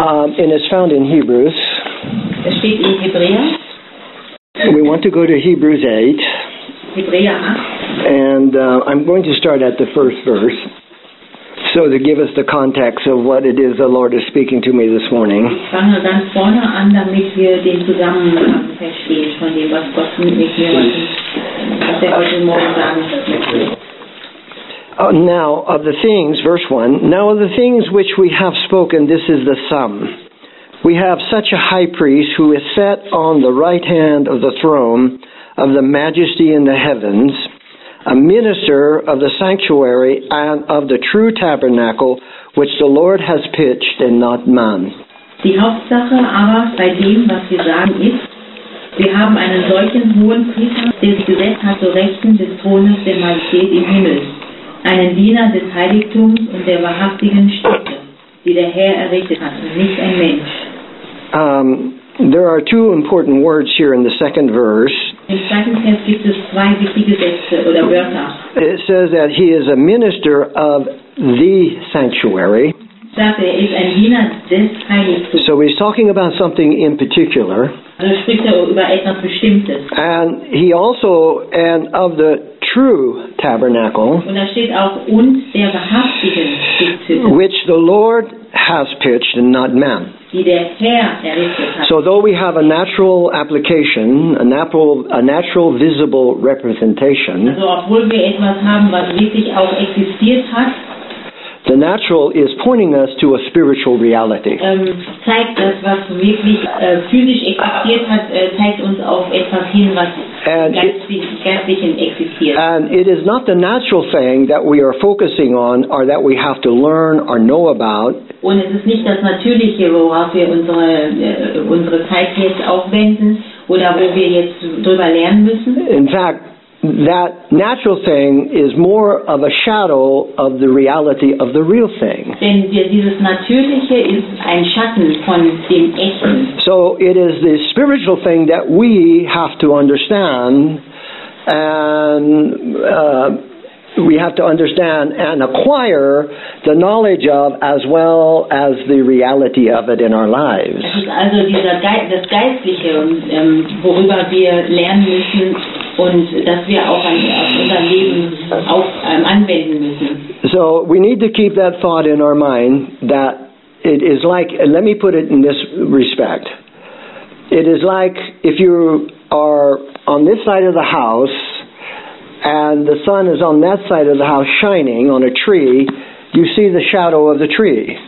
And it's found in Hebrews. Es steht in Hebräer. We want to go to Hebrews 8. Hebräer 8. And I'm going to start at the first verse. So to give us the context of what it is the Lord is speaking to me this morning. Ich fange ganz vorne an, damit wir den Zusammenhang verstehen von dem, was Gott mit mir heute Morgen sagen möchte. Now of the things, verse 1, now of the things which we have spoken, this is the sum. We have such a high priest who is set on the right hand of the throne of the majesty in the heavens, a minister of the sanctuary and of the true tabernacle which the Lord has pitched and not man. Die Hauptsache aber bei dem, was wir sagen, ist, wir haben einen solchen hohen Priester, der sich gesetzt hat zur Rechten des Thrones der Majestät im Himmel, einen Diener des Heiligtums und der wahrhaftigen Stätte, die der Herr errichtet hat, und nicht ein Mensch. There are two important words here in the second verse. Im zweiten Vers gibt es zwei wichtige Sätze oder Wörter. It says that he is a minister of the sanctuary. Sagt, er ist ein Diener des Heiligtums. So he's talking about something in particular. Also spricht er über etwas Bestimmtes. And he also, and of the true tabernacle, Und da steht auch, und der wahrhaftigen Stiftshütte, which the Lord has pitched and not man. die der Herr errichtet hat. So though we have a natural application, a natural visible representation, Also obwohl wir etwas haben, was wirklich auch existiert hat, the natural is pointing us to a spiritual reality. zeigt das, was wirklich physisch existiert hat, zeigt uns auf etwas hin, was geistlichen existiert. And it is not the natural thing that we are focusing on or that we have to learn or know about. Und es ist nicht das Natürliche, worauf wir unsere Zeit jetzt aufwenden oder wo wir jetzt drüber lernen müssen. In fact, that natural thing is more of a shadow of the reality of the real thing. Denn dieses Natürliche ist ein Schatten von dem Echten. So it is the spiritual thing that we have to understand, and we have to understand and acquire the knowledge of, as well as the reality of it in our lives. Es ist also das Geistliche, worüber wir lernen müssen und das wir auch auf unser Leben anwenden müssen. So we need to keep that thought in our mind that it is like, let me put it in this respect. It is like if you are on this side of the house and the sun is on that side of the house shining on a tree, you see the shadow of the tree.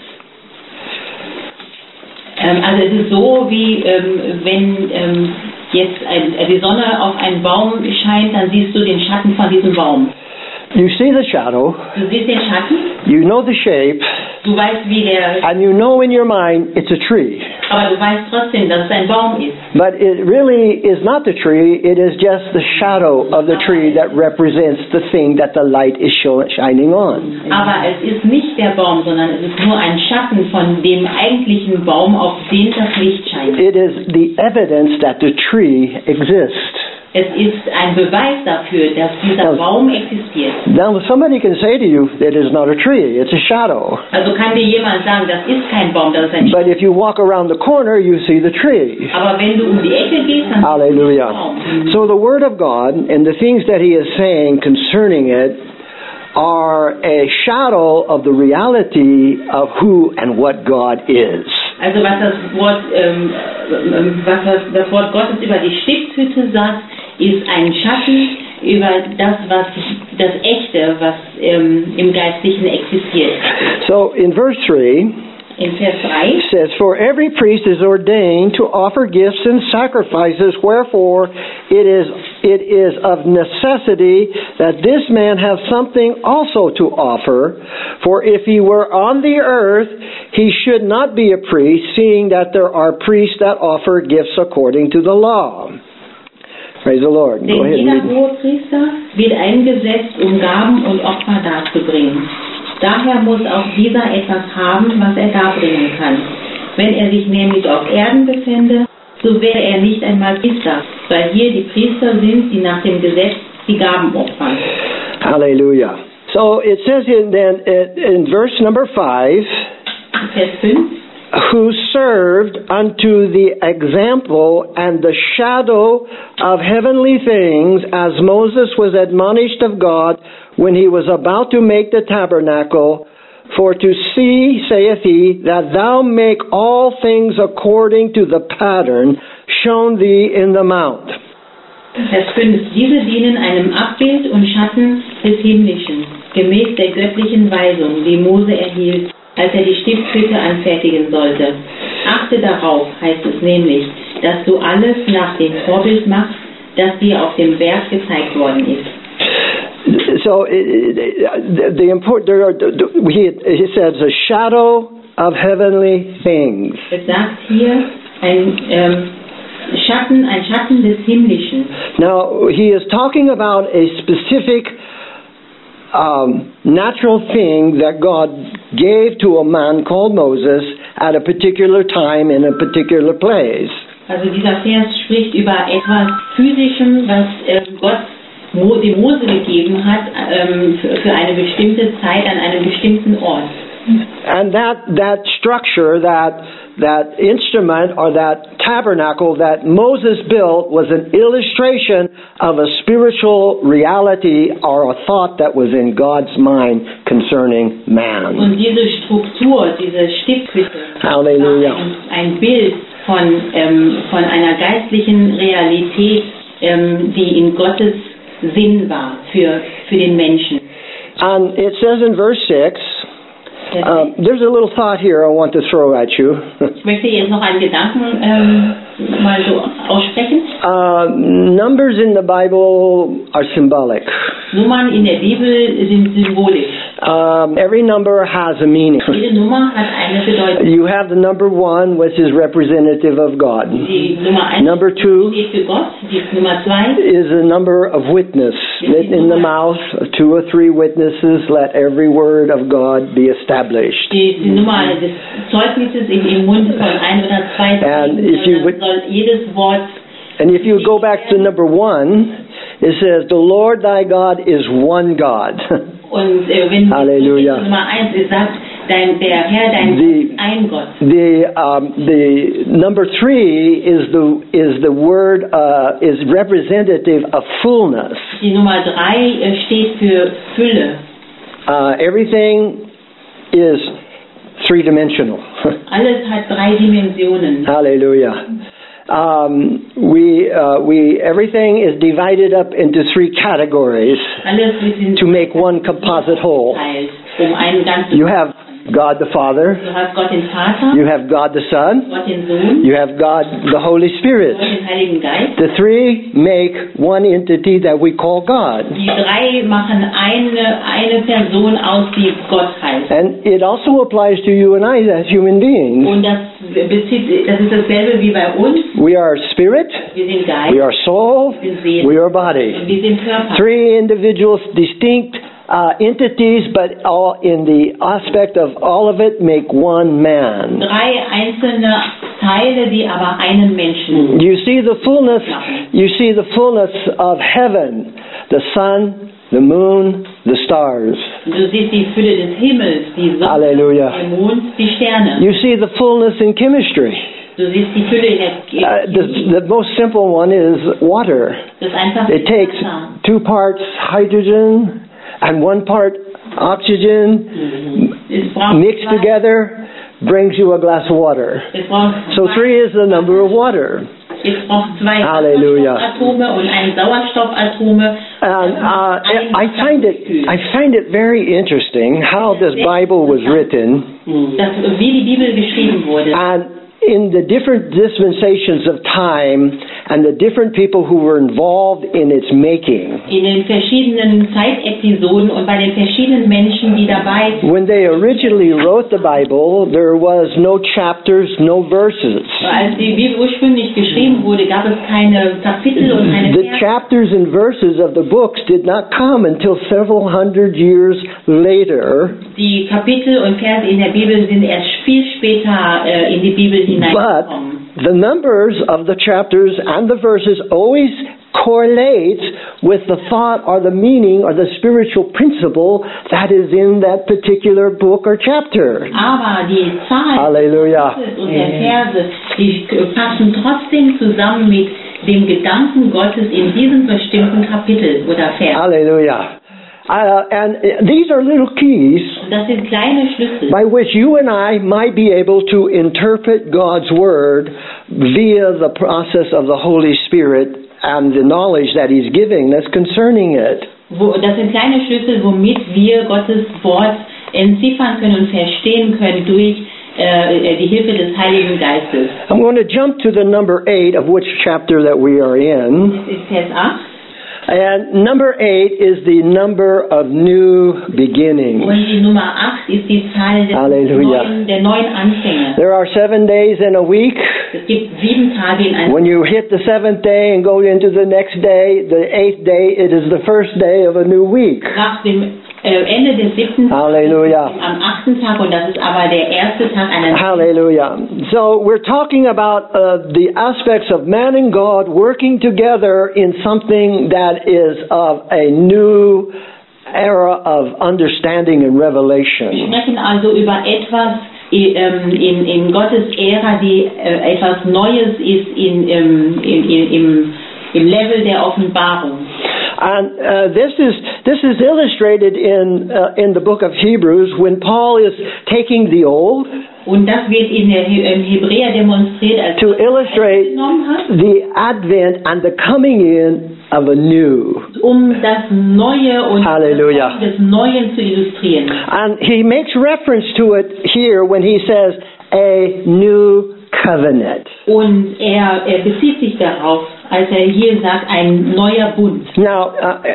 Also es ist so, wie wenn jetzt die Sonne auf einen Baum scheint, dann siehst du den Schatten von diesem Baum. You see the shadow, Du siehst den Schatten, you know the shape, du weißt, wie der, and you know in your mind it's a tree. aber du weißt trotzdem, dass es ein Baum ist. But it really is not the tree, it is just the shadow of the tree that represents the thing that the light is shining on. Aber es ist nicht der Baum, sondern es ist nur ein Schatten von dem eigentlichen Baum, auf den das Licht scheint. It is the evidence that the tree exists. Es ist ein Beweis dafür, dass dieser Baum existiert. Now somebody can say to you, it is not a tree, it's a shadow. Also kann dir jemand sagen, das ist kein Baum, das ist ein But if you walk around the corner, you see the tree. Aber wenn du die Ecke gehst, dann Hallelujah. siehst du So the Word of God and the things that He is saying concerning it are a shadow of the reality of who and what God is. Also was das Wort Gottes über die Stiftshütte sagt, ist ein Schatten über das Echte, was im Geistlichen existiert. So in verse 3, In Vers 3 it says, "For every priest is ordained to offer gifts and sacrifices, wherefore it is of necessity that this man have something also to offer. For if he were on the earth, he should not be a priest, seeing that there are priests that offer gifts according to the law." Praise the Lord. Go Denn ahead and jeder read. Hohepriester wird eingesetzt, um Gaben und Opfer darzubringen. Daher muss auch dieser etwas haben, was er darbringen kann. Wenn er sich nämlich auf Erden befände, so wäre er nicht einmal Priester, weil hier die Priester sind, die nach dem Gesetz die Gaben opfern. Hallelujah. So it says in verse number 5, Vers 5, who served unto the example and the shadow of heavenly things, as Moses was admonished of God when he was about to make the tabernacle. For to see, saith he, that thou make all things according to the pattern shown thee in the mount. Vers 5. Diese dienen einem Abbild und Schatten des Himmlischen, gemäß der göttlichen Weisung, die Mose erhielt, als er die Stiftshütte anfertigen sollte. Achte darauf, heißt es nämlich, dass du alles nach dem Vorbild machst, das dir auf dem Berg gezeigt worden ist. So he says a shadow of heavenly things. Es sagt hier ein Schatten des Himmlischen. Now he is talking about a specific natural thing that God gave to a man called Moses at a particular time in a particular place. Also dieser Vers spricht über etwas Physischem, was Gott dem Mose gegeben hat für eine bestimmte Zeit an einem bestimmten Ort. And that structure, that instrument or that tabernacle that Moses built was an illustration of a spiritual reality or a thought that was in God's mind concerning man. Und diese Struktur, diese Stiftshütte, Halleluja, war ein Bild von einer geistlichen Realität, die in Gottes Sinn war für den Menschen. And it says in verse 6, there's a little thought here I want to throw at you. Ich möchte jetzt noch einen Gedanken mal so aussprechen. Numbers in the Bible are symbolic. Nummern in der Bibel sind symbolisch. Every number has a meaning. Jede Nummer hat eine Bedeutung. You have the number 1, which is representative of God. Die Nummer 1 Number 2 steht für Gott. Die Nummer 2 is a number of witness. In the mouth of 2 or 3 witnesses, let every word of God be established. Die Nummer des Zeugnisses im Mund von 1 oder 2 soll jedes Wort. And if you go back to number 1, it says, the Lord thy God is one God. Und wenn Halleluja. Nummer 1 ist, sagt, der Herr, dein Gott ist ein Gott. The number 3 is the word is representative of fullness. Die Nummer 3 steht für Fülle. Everything is three-dimensional. Alles hat 3 Dimensionen. Hallelujah. Everything is divided up into 3 categories to make one composite whole. You have God the Father, Du hast Gott den Vater, you have God the Son, Gott den Sohn, you have God the Holy Spirit. Gott den Heiligen Geist. The 3 make one entity that we call God. Die 3 machen eine Person aus, die Gott heißt. And it also applies to you and I as human beings. Und das ist dasselbe wie bei uns. We are spirit, Wir sind Geist, we are soul, wir sind Seele, we are body. und wir sind Körper. 3 individuals, distinct entities, but all in the aspect of all of it make one man. 3 einzelne Teile, die aber einen Menschen. You see the fullness. You see the fullness of heaven, the sun, the moon, the stars. Du siehst die Fülle des Himmels, die Sonne, Hallelujah. der Mond, die Sterne. You see the fullness in chemistry. Du siehst die Fülle in der The most simple one is water. Das einfachste It takes Wasser. 2 parts hydrogen and 1 part oxygen mixed together brings you a glass of water. So 3 is the number of water. Es braucht 2 Hallelujah. Wasserstoffatome und ein Sauerstoffatome. And I find it very interesting how this Bible was written. Wie die Bibel geschrieben wurde. And in the different dispensations of time and the different people who were involved in its making. In den verschiedenen Zeitepisoden und bei den verschiedenen Menschen, die dabei sind. When they originally wrote the Bible, there was no chapters, no verses. Als die Bibel ursprünglich geschrieben wurde, gab es keine Kapitel und keine The Verse. chapters and verses of the books did not come until several hundred years later. Die Kapitel und Verse in der Bibel sind erst viel später in die Bibel hineingekommen. But the numbers of the chapters and the verses always correlates with the thought or the meaning or the spiritual principle that is in that particular book or chapter. Aber die Zahl Halleluja. und der Verse, die passen trotzdem zusammen mit dem Gedanken Gottes in diesem bestimmten Kapitel oder Vers. Hallelujah. And these are little keys Das sind kleine Schlüssel, by which you and I might be able to interpret God's Word via the process of the Holy Spirit and the knowledge that He's giving us concerning it. Das sind kleine Schlüssel, womit wir Gottes Wort entziffern können und verstehen können durch die Hilfe des Heiligen Geistes. I'm going to jump to the number 8 of which chapter that we are in. Das ist Vers 8. And number 8 is the number of new beginnings. Und die Nummer 8 ist die Zahl Halleluja. der neuen Anfänge. There are 7 days in a week. Es gibt 7 Tage in einem When you hit the 7th day and go into the next day, the 8th day, it is the first day of a new week. Nach dem Ende des 7. Halleluja. am 8. Tag, und das ist aber der erste Tag einer Hallelujah. So we're talking about the aspects of man and God working together in something that is of a new era of understanding and Wir revelation. sprechen also über etwas in Gottes Ära, die etwas Neues ist im Level der Offenbarung. And this is illustrated in the book of Hebrews when Paul is taking the old Und das wird in Hebräer demonstriert, als to illustrate genommen hat, the advent and the coming in of a new. das Neue und Halleluja. das des Neuen zu illustrieren. And he makes reference to it here when he says a new covenant. Und er bezieht sich darauf, als er hier sagt, ein neuer Bund. Now,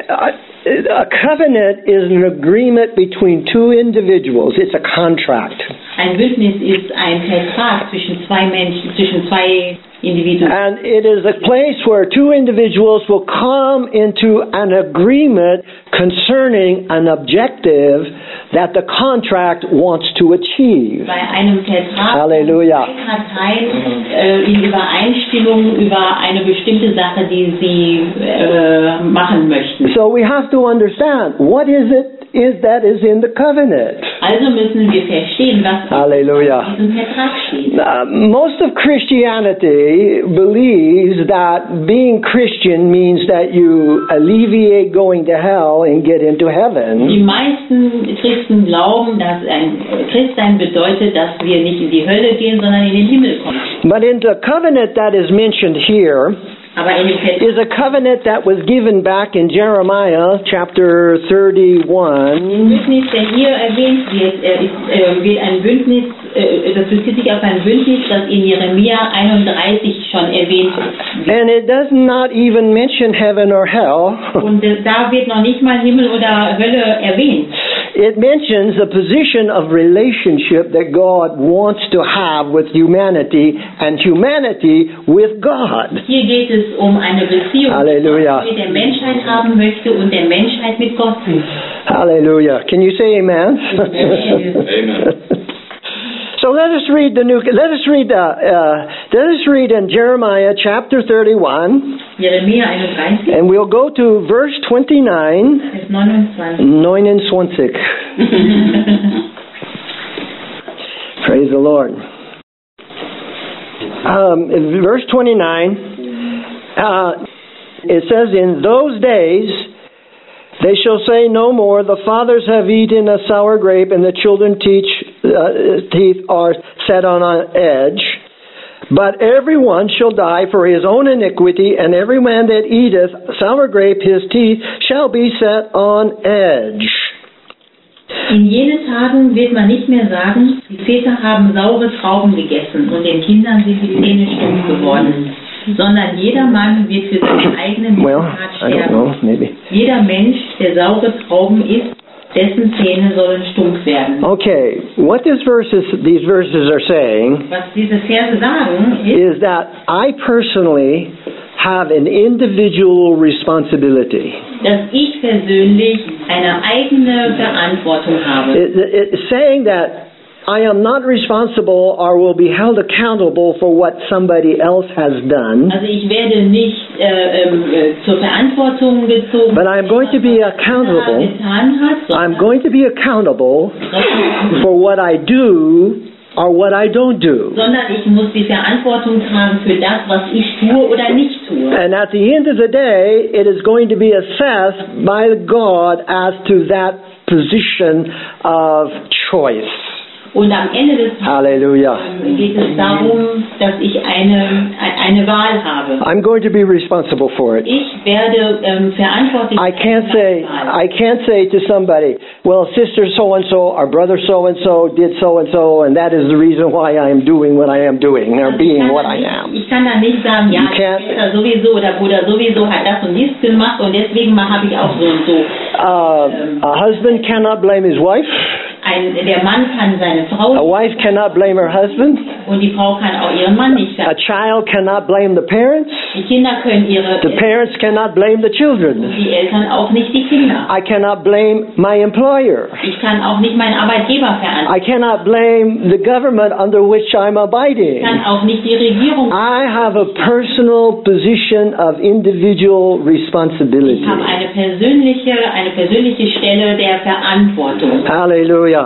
a covenant is an agreement between two individuals. It's a contract. Ein Bündnis ist ein Vertrag zwischen zwei Menschen, zwischen zwei Individuen. And it is a place where two individuals will come into an agreement concerning an objective that the contract wants to achieve. Bei einem Vertrag Halleluja. sind Parteien in Übereinstimmung über eine bestimmte Sache, die sie machen möchten. So we have to understand what is that is in the covenant. Also müssen wir verstehen, was Halleluja. in diesem Vertrag steht. Most of Christianity believes that being Christian means that you alleviate going to hell and get into heaven. Die meisten Christen glauben, dass ein Christsein bedeutet, dass wir nicht in die Hölle gehen, sondern in den Himmel kommen. But in the covenant that is mentioned here Aber in dem Vertrag is a covenant that was given back in Jeremiah chapter 31. Bündnis, der hier erwähnt wird, wird ein Bündnis, das bezieht sich auf ein Bündnis, das in Jeremia 31 schon erwähnt wird. And it does not even mention heaven or hell. Und da wird noch nicht mal Himmel oder Hölle erwähnt. It mentions the position of relationship that God wants to have with humanity and humanity with God. Hier geht es um eine Beziehung, Halleluja. die der Menschheit haben möchte und der Menschheit mit Gott. Hallelujah. Can you say amen? Amen. So let us read in Jeremiah chapter 31, Jeremia 31, and we'll go to verse 29. Vers 29. 29. Praise the Lord. Verse 29, it says, in those days they shall say no more, the fathers have eaten a sour grape, and the children's teeth are set on an edge. But everyone shall die for his own iniquity, and every man that eateth sour grape, his teeth shall be set on edge. In jenen Tagen wird man nicht mehr sagen, die Väter haben saure Trauben gegessen und den Kindern sind die Zähne stumpf geworden, sondern jeder Mann wird für seine eigene Missetat sterben. Jeder Mensch, der saure Trauben isst, dessen Zähne sollen stumpf werden. Okay, what these verses are saying Was diese Verse sagen, is that I personally have an individual responsibility. Dass ich persönlich eine eigene Verantwortung habe. It's saying that I am not responsible or will be held accountable for what somebody else has done. Also ich werde nicht zur Verantwortung gezogen, But I'm going to be accountable. getan hat, I'm going to be accountable for what I do or what I don't do. sondern ich muss die Verantwortung tragen für das, was ich tue oder nicht tue. And at the end of the day, it is going to be assessed by God as to that position of choice. Und am Ende des Tages Hallelujah. geht es darum, dass ich eine Wahl habe. I'm going to be responsible for it. Ich werde verantwortlich I can't say to somebody, well, sister so and so or brother so and so, and that is the reason why I am doing what I am doing or being what I am. Ich kann dann nicht sagen, ja, Schwester sowieso oder Bruder sowieso hat das und dies gemacht und deswegen habe ich auch so und so. A husband cannot blame his wife. Der Mann kann seine Frau A wife cannot blame her husband. und die Frau kann auch ihren Mann nicht A verantworten. child cannot blame the parents. Die Kinder können The parents cannot blame the children. die Eltern auch nicht die Kinder. I cannot blame my employer. Ich kann auch nicht meinen Arbeitgeber verantworten. I cannot blame the government under which I'm abiding. Ich kann auch nicht die Regierung. I have a personal position of individual responsibility. Ich habe eine persönliche Stelle der Verantwortung. Hallelujah.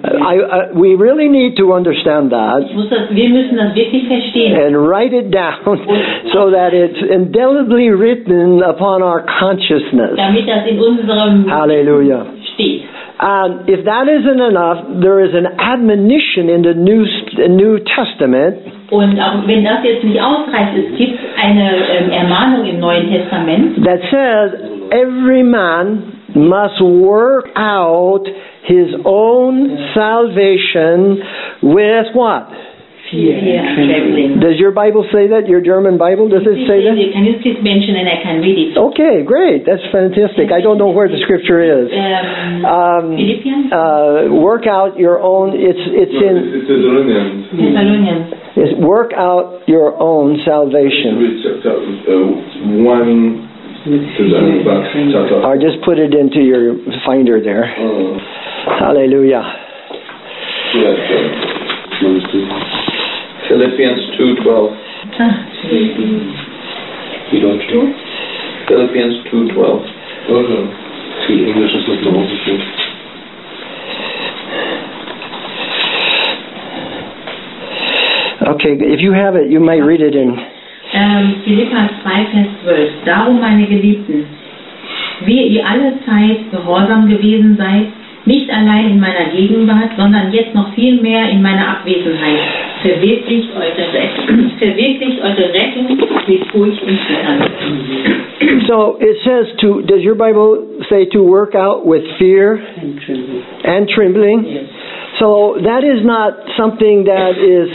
We really need to understand that Wir müssen das wirklich verstehen. and write it down so that it's indelibly written upon our consciousness. Damit das in unserem Hallelujah. steht. And if that isn't enough, there is an admonition in the New Testament. Und auch wenn das jetzt nicht ausreicht, es gibt eine Ermahnung im Neuen Testament, That says every man must work out his own salvation with what? fear and trembling. Does your Bible say that? Your German Bible, does it say that? Can you please mention and I can read it? Okay, great. That's fantastic. I don't know where the scripture is. Philippians? Work out your own. It's in Thessalonians. it's work out your own salvation. Or just put it into your finder there. Hallelujah. Philippians 2:12. Wie Deutsch? Philippians 2:12. Viel Englisch ist noch genauso gut. Okay, if you have it, you might read it in. Philippa 2, Vers 12. Darum, meine Geliebten, wie ihr alle Zeit gehorsam gewesen seid, nicht allein in meiner Gegenwart, sondern jetzt noch viel mehr in meiner Abwesenheit, verwirklicht eure Rettung mit Furcht und Zittern. So it says to. Does your Bible say to work out with fear and trembling? Yes. So that is not something that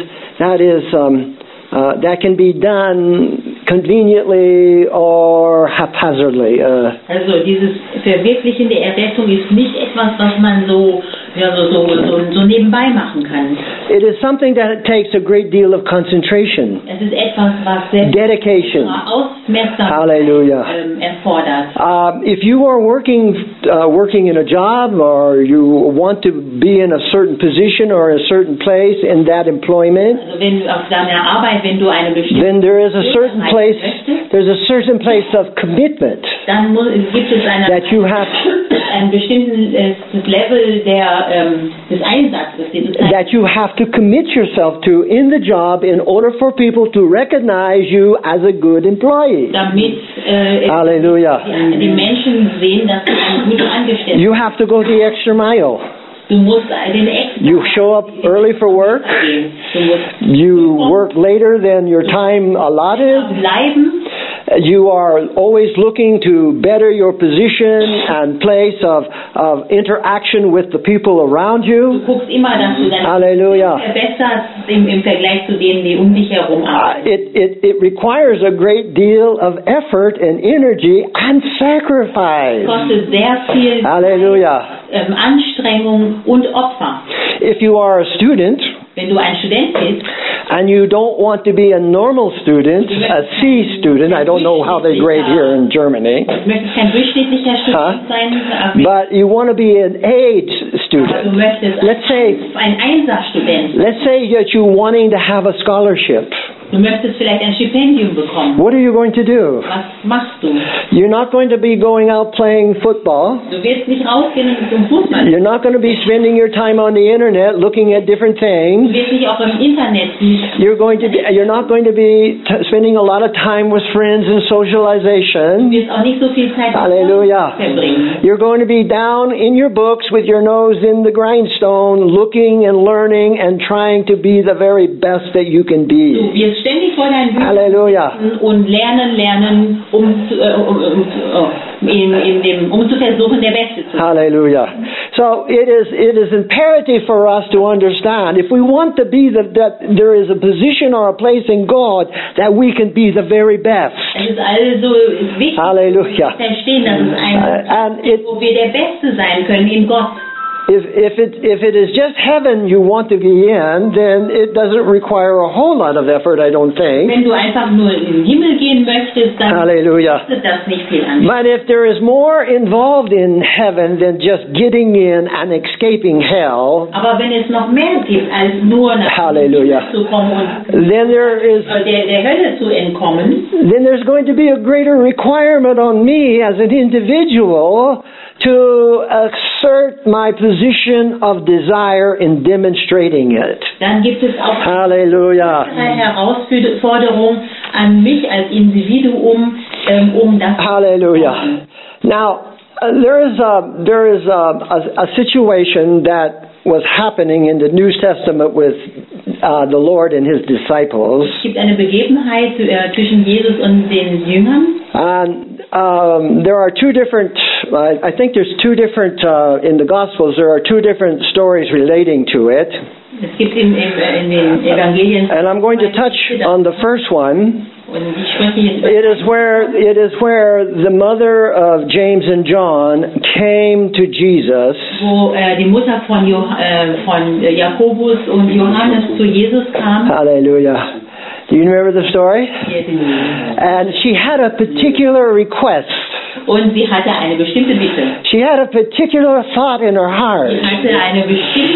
can be done conveniently or haphazardly. Also dieses Verwirklichen der Errettung ist nicht etwas, was man so nebenbei machen kann. It is something that takes a great deal of concentration, Es ist etwas, was sehr dedication. Aufmerksamkeit Hallelujah. Erfordert. If you are working in a job, or you want to be in a certain position or a certain place in that employment, Also wenn auf deiner Arbeit, wenn du eine bestimmte then there is a certain place. There's a certain place of commitment dann gibt es that you have ein bestimmtes Level des Einsatzes, den du that you have to commit yourself to in the job in order for people to recognize you as a good employee. damit Hallelujah. die Menschen sehen, dass du ein guter Angestellter bist. You have to go the extra mile. Du musst den extra You show up early for work. gehen. Du musst You work later than your time allotted. bleiben. You are always looking to better your position and place of interaction with the people around Du you. guckst immer, dass du deine Hallelujah. verbesserst im Vergleich zu denen, die um dich herum arbeiten. It requires a great deal of effort and energy and sacrifice. Kostet sehr viel Hallelujah. Anstrengung und Opfer. If you are a student Wenn du ein Student bist, and you don't want to be a normal student, a C student, I don't know how they grade here in Germany, du möchtest kein durchschnittlicher Student sein, but you want to be an A student. möchtest Let's say, ein Einserstudent. let's say that you're wanting to have a scholarship. Du möchtest vielleicht ein Stipendium bekommen. What are you going to do? Was machst du? You're not going to be going out playing football. Du wirst nicht rausgehen und zum Fußball. You're not going to be spending your time on the internet looking at different Du things. wirst nicht auch im Internet You're not going to be spending a lot of time with friends and Du socialization. wirst auch nicht so viel Zeit Hallelujah. verbringen. You're going to be down in your books with your nose in the grindstone, looking and learning and trying to be the very best that you can Du be. wirst ständig vor deinen Büchern Hallelujah. sitzen und lernen, um zu versuchen, der Beste zu sein. Hallelujah. So it is imperative for us to understand if we want to be that there is a position or a place in God that we can be the very best. Es ist also wichtig, Hallelujah. zu verstehen, dass es And it, wo wir der Beste sein können in Gott. if it is just heaven you want to be in, then it doesn't require a whole lot of effort, I don't think. Wenn du einfach nur in den Himmel gehen möchtest, dann Hallelujah. kostet das nicht viel an. But if there is more involved in heaven than just getting in and escaping hell, Aber wenn es noch mehr gibt, als nur nach Hallelujah. dem Himmel zu kommen und then there is der Hölle zu entkommen, then there's going to be a greater requirement on me as an individual to assert my position of desire in demonstrating it. dann gibt es auch Hallelujah. eine Herausforderung an mich als Individuum, um das Hallelujah. Now, there is a situation that was happening in the New Testament with the Lord and His disciples. Es gibt eine Begebenheit zwischen Jesus und den Jüngern. And there are two different, I think there's two different, in the Gospels, there are two different stories relating to it. Es gibt in den Evangelien. And I'm going to touch on the first one. Und ich spreche jetzt über It is where the mother of James and John came to Jesus. wo die Mutter von Jakobus und Johannes zu Jesus kam. Hallelujah. Do you remember the story? And she had a particular request. Und sie hatte eine bestimmte Bitte. She had a particular thought in her heart. Sie hatte einen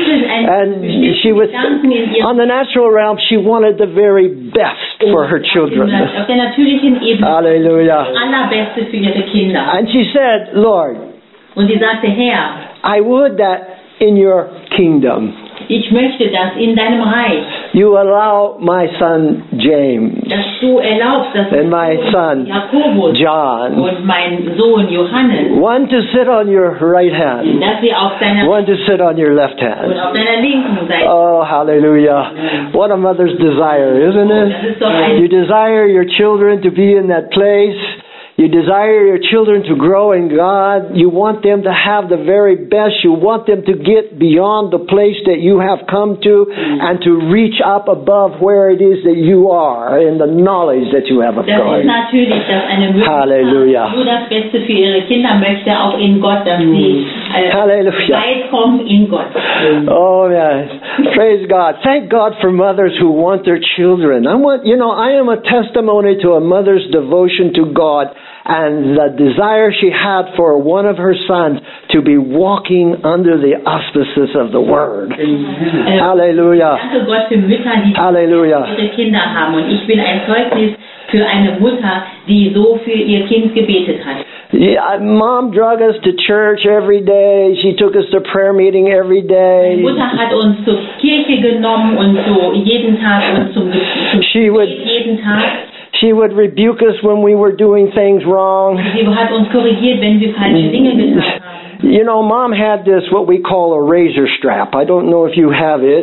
And she bestimmten was, Gedanken in ihrem on the natural realm, she wanted the very best for her children. Auf der natürlichen Ebene Hallelujah. das Allerbeste für ihre Kinder. And she said, Lord, Und sie sagte, Herr, I would that in your kingdom ich möchte, dass in deinem Reich, you allow my son James dass du erlaubst, dass and my son Jakobus John, und mein Sohn Johannes, one to sit on your right hand, dass sie auf deiner one to sit on your left und hand. auf deiner linken Seite. Oh, hallelujah. What a mother's desire, isn't Das it? ist doch ein You desire your children to be in that place. You desire your children to grow in God. You want them to have the very best. You want them to get beyond the place that you have come to and to reach up above where it is that you are in the knowledge that you have of Das God. ist natürlich, dass eine Mutter Hallelujah. nur das Beste für ihre Kinder möchte, auch in Gott, dass sie Hallelujah. weit kommen in Gott. Oh man, praise God. Thank God for mothers who want their children. I am a testimony to a mother's devotion to God and the desire she had for one of her sons to be walking under the auspices of the Word. Hallelujah. Danke Gott für Mütter, die Hallelujah. ihre Kinder haben. Und ich bin ein Zeugnis für eine Mutter, die so für ihr Kind gebetet hat. Yeah, Mom drug us to church every day. She took us to prayer meeting every Meine day. Mutter hat uns zur Kirche genommen und so jeden Tag und zum She would- Gebet jeden Tag. She would rebuke us when we were doing things wrong. Sie hat uns korrigiert, wenn wir falsche Dinge getan haben. You know, Mom had this, what we call a razor strap. I don't know if you have it,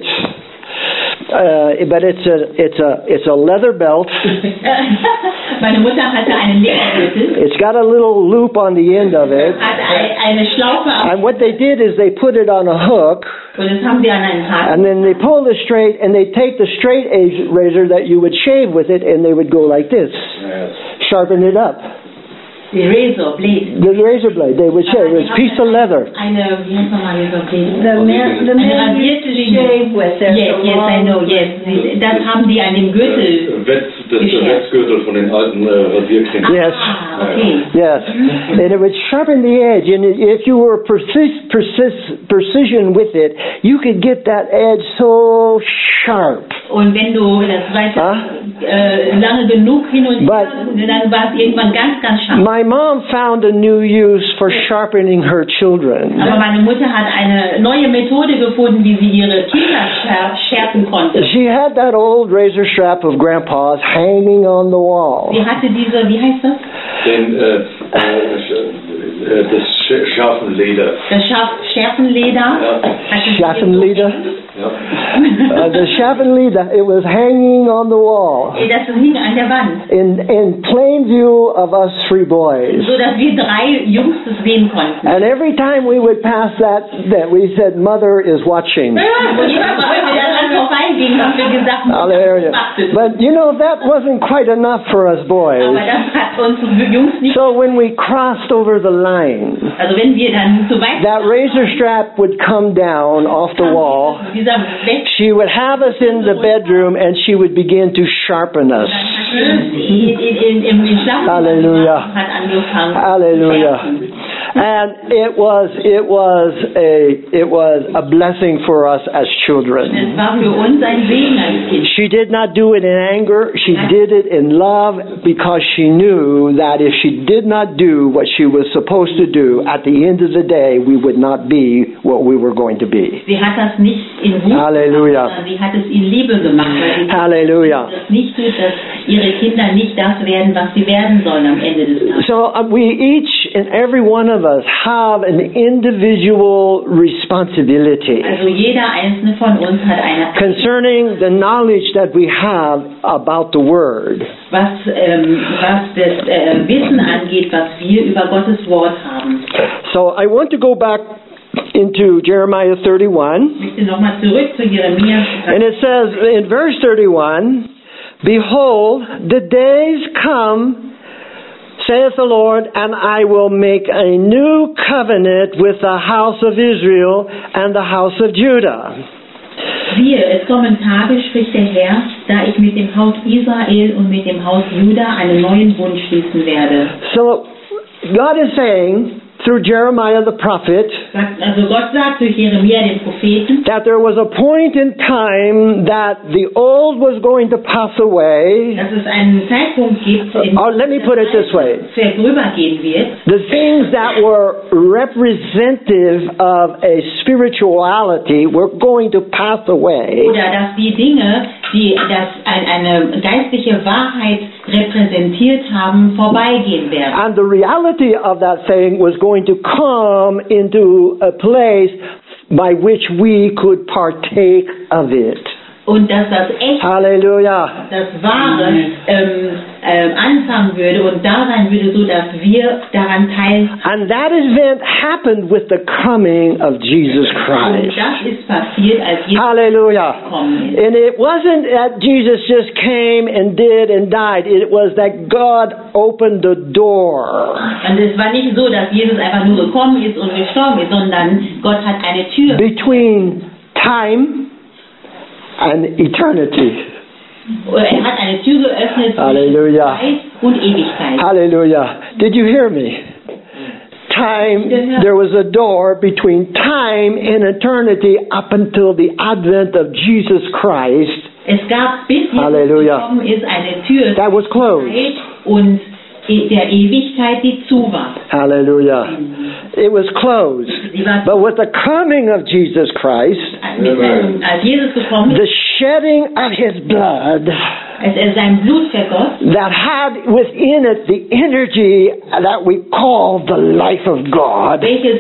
but it's a leather belt. Meine Mutter hatte einen Ledergürtel, It's got a little loop on the end of it. hat eine Schlaufe auf And what they did is they put it on a hook, und das haben sie an einen Haken. and then they pull it straight, and they take the straight razor that you would shave with it, and they would go like this, sharpen it up. The razor blade. The razor blade, they would shave. It was a piece of leather. Wie heißt nochmal Razor Blade? The men used to shave with their Yes, I know, yes. Das haben die an dem Gürtel. Das Wetzgürtel von den alten Rasierklingen. Yes. Okay. Yes. And it would sharpen the edge, and if you were precision with it, you could get that edge so sharp. Und wenn du das weiter lange genug hin und her, dann war es irgendwann ganz, ganz scharf. My mom found a new use for sharpening her children. Aber meine Mutter hat eine neue Methode gefunden, wie sie ihre Kinder schärfen konnte. She had that old razor strap of Grandpa's hanging on the wall. Sie hatte diese, wie heißt das? Das scharfen Leder. Das Schärfenleder. Schärfenleder? Ja. The Schärfenleder, it was hanging on the wall. Das hing an der Wand. In plain view of us three boys. So dass wir 3 Jungs das sehen konnten. And every time we would pass that we said, Mother is watching. Und jedes Mal, wenn wir daran vorbeigingen, haben wir gesagt, Hallelujah. But you know, that wasn't quite enough for us boys. aber das hat uns Jungs nicht. So when we crossed over the line, Also wenn wir dann zu weit that razor strap would come down off the wall. She would have us in the bedroom and she would begin to sharpen us. Hallelujah. Hallelujah. And it was a blessing for us as children. Es war für uns ein Segen als Kind. She did not do it in anger. She did it in love because she knew that if she did not do what she was supposed to do, at the end of the day, we would not be what we were going to be. Sie hat das nicht in Wut Halleluja. gemacht, sie hat es in Liebe gemacht. Weil sie Halleluja. das nicht tut, dass ihre Kinder nicht das werden, was sie werden sollen am Ende des Tages. So we each and every one of us have an individual responsibility Also jeder einzelne von uns hat eine concerning the knowledge that we have about the Word. was das Wissen angeht, was wir über Gottes Wort haben. So I want to go back into Jeremiah 31. Ich möchte nochmal zurück zu Jeremia. And it says in verse 31, Behold, the days come, saith the Lord, and I will make a new covenant with the house of Israel and the house of Judah. Siehe, es kommen Tage, spricht der Herr, da ich mit dem Haus Israel und mit dem Haus Juda einen neuen Bund schließen werde. So God is saying, through Jeremiah the prophet, Also Gott sagt durch Jeremia den Propheten, that there was a point in time that the old was going to pass away. dass es einen Zeitpunkt gibt, in Or let me put it this way. vorübergehen wird. The things that were representative of a spirituality were going to pass away. Oder dass die Dinge, die das eine geistliche Wahrheit repräsentiert haben, vorbeigehen werden. And the reality of that thing was going to come into a place by which we could partake of it. Und dass das Echte, Hallelujah. das Wahre anfangen würde und da sein würde, so dass wir daran teilhaben. And that event happened with the coming of Jesus Und Christ. das ist passiert, als Jesus Hallelujah. gekommen ist. And it wasn't that Jesus just came and did and died. It was that God opened the door Und es war nicht so, dass Jesus einfach nur gekommen ist und gestorben ist, sondern Gott hat eine Tür. between time and eternity. Er hat eine Tür geöffnet Hallelujah. zwischen Zeit und Ewigkeit. Hallelujah. Did you hear me? Time, there was a door between time and eternity up until the advent of Jesus Christ. Es gab, bis Jesus Hallelujah. gekommen ist, eine Tür That was closed. Zeit und der Ewigkeit, die zu war. Hallelujah. It was closed. Sie war But with the coming of Jesus Christ, als Jesus gekommen ist, the shedding of his blood als er sein Blut vergoss, that had within it the energy that we call the life of God, welches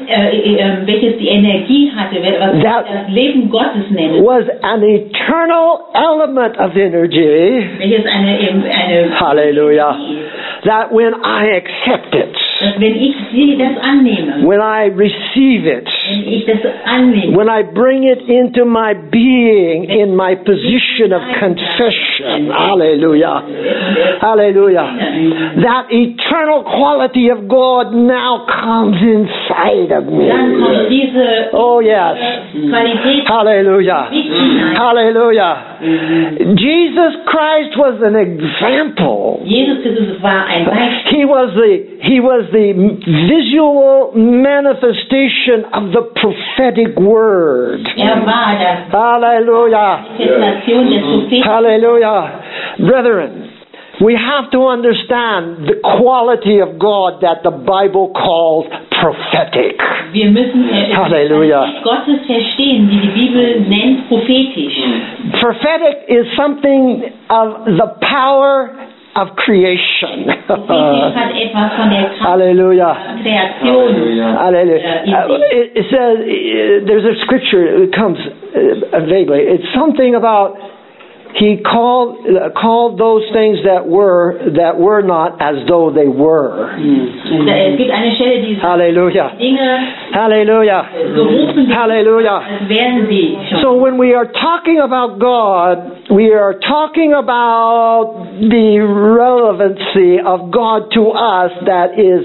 die Energie hatte, was wir That das Leben Gottes nennen, was an eternal element of energy. welches eine Hallelujah. That when I accept it, dass wenn ich das annehme, when I receive it, wenn ich das annehme, when I bring it into my being in my position of confession, hallelujah, hallelujah, that eternal quality of God now comes inside of me. dann kommt diese Oh yes, Qualität hallelujah, nicht hinein. hallelujah. Jesus Christ was an example. Jesus Christus war ein Beispiel. He was the visual manifestation of the prophetic word. War das Hallelujah. Manifestation des Propheten. Hallelujah. Brethren, we have to understand the quality of God that the Bible calls prophetic. Wir müssen Halleluja. Gottes verstehen, die die Bibel nennt prophetisch. Prophetic is something of the power of creation. Prophetisch hat etwas von der Kraft Hallelujah. der Kreation. Hallelujah. It says, there's a scripture that comes vaguely. It's something about He called those things that were not as though they were. Es gibt eine Stelle, die Hallelujah. Dinge Hallelujah. gerufen wird, Hallelujah. als wären sie schon. So when we are talking about God, we are talking about the relevancy of God to us that is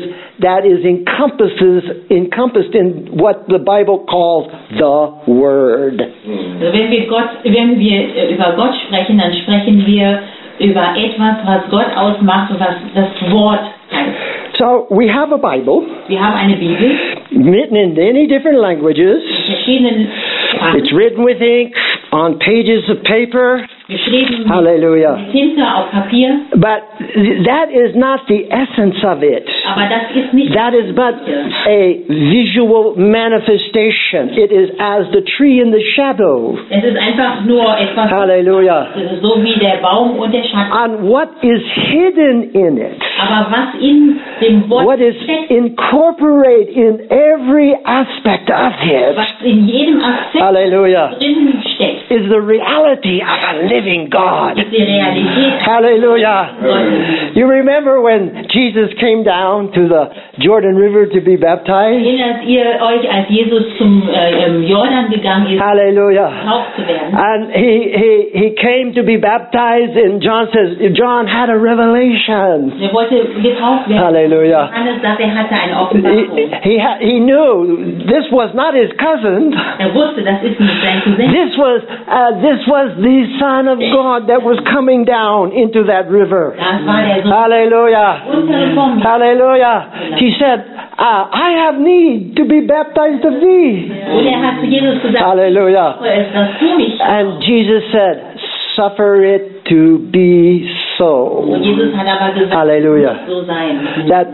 encompassed in what the Bible calls the Word. Also wenn wir über Gott sprechen, dann sprechen wir über etwas, was Gott ausmacht und was das Wort heißt. So we have a Bible, Wir haben eine Bibel written in many different languages. in verschiedenen Sprachen, It's written with ink on pages of paper. geschrieben Hallelujah. mit Tinte auf Papier, But that is not the essence of it. aber das ist nicht That is but a visual manifestation. It is as the tree in the shadow. es ist einfach nur etwas, Hallelujah. es ist so wie der Baum und der Schatten. And what is hidden in it, Aber was in dem Wort what is steckt, incorporated in every aspect of it, was in jedem Aspekt hallelujah, drin steckt, is the reality of a living God. ist die Realität Hallelujah. Gottes. You remember when Jesus came down to the Jordan River to be baptized? Erinnert ihr euch, als Jesus zum Jordan gegangen ist, Hallelujah. getauft zu werden? And he came to be baptized, and John says, John had a revelation. Er wollte getauft werden. Hallelujah. Johannes sagt, er hatte eine Offenbarung. He knew this was not his cousin. Er wusste, das ist nicht sein Cousin. This was the Son of God that was coming down into that river. Das war der Sohn Hallelujah. untere vom Hallelujah. He said, I have need to be baptized of thee. Und er hat zu Jesus gesagt, Hallelujah. es, dass du mich. And Jesus said, suffer it to be so. Und Jesus hat aber gesagt, Hallelujah. es muss so sein. That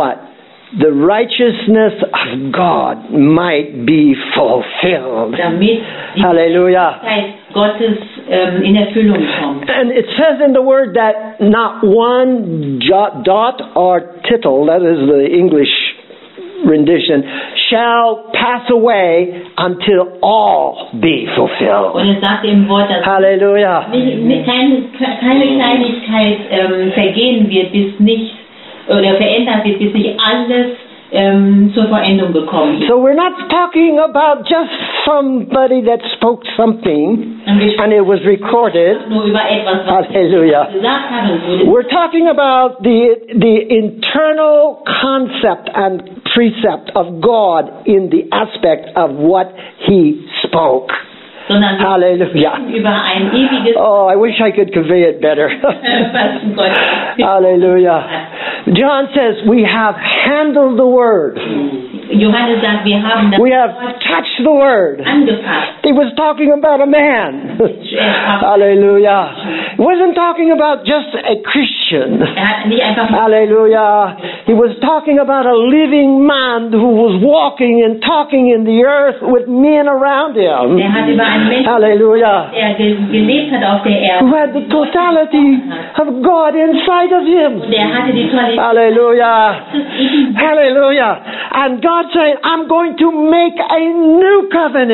the righteousness of God might be fulfilled. Damit die Hallelujah. Gerechtigkeit Gottes in Erfüllung kommt. And it says in the word that not one dot or tittle, that is the English rendition, shall pass away until all be fulfilled. Und es sagt im Wort, dass Hallelujah. keine Kleinigkeit vergehen wird, bis nicht oder verändert wird, bis nicht alles zur Vollendung gekommen ist. So we're not talking about just somebody that spoke something and it was recorded. Nur über etwas, was Hallelujah. gesagt hat und wurde. We're talking about the internal concept and precept of God in the aspect of what He spoke. Sondern wir Hallelujah. sprechen über ein ewiges Oh, I wish I could convey it better. was Gott Hallelujah. John says we have handled the word. Johannes sagt, wir haben das We have Wort touched the word. angefasst. He was talking about a man. Hallelujah. He wasn't talking about just a Christian. Hat nicht einfach Hallelujah. He was talking about a living man who was walking and talking in the earth with men around him. hat über einen Menschen, Hallelujah. der gelebt hat auf der Erde. Who had the totality of God inside of him. Und der hatte die Qualität Hallelujah. des Hallelujah. And God said, I'm going to make a new covenant.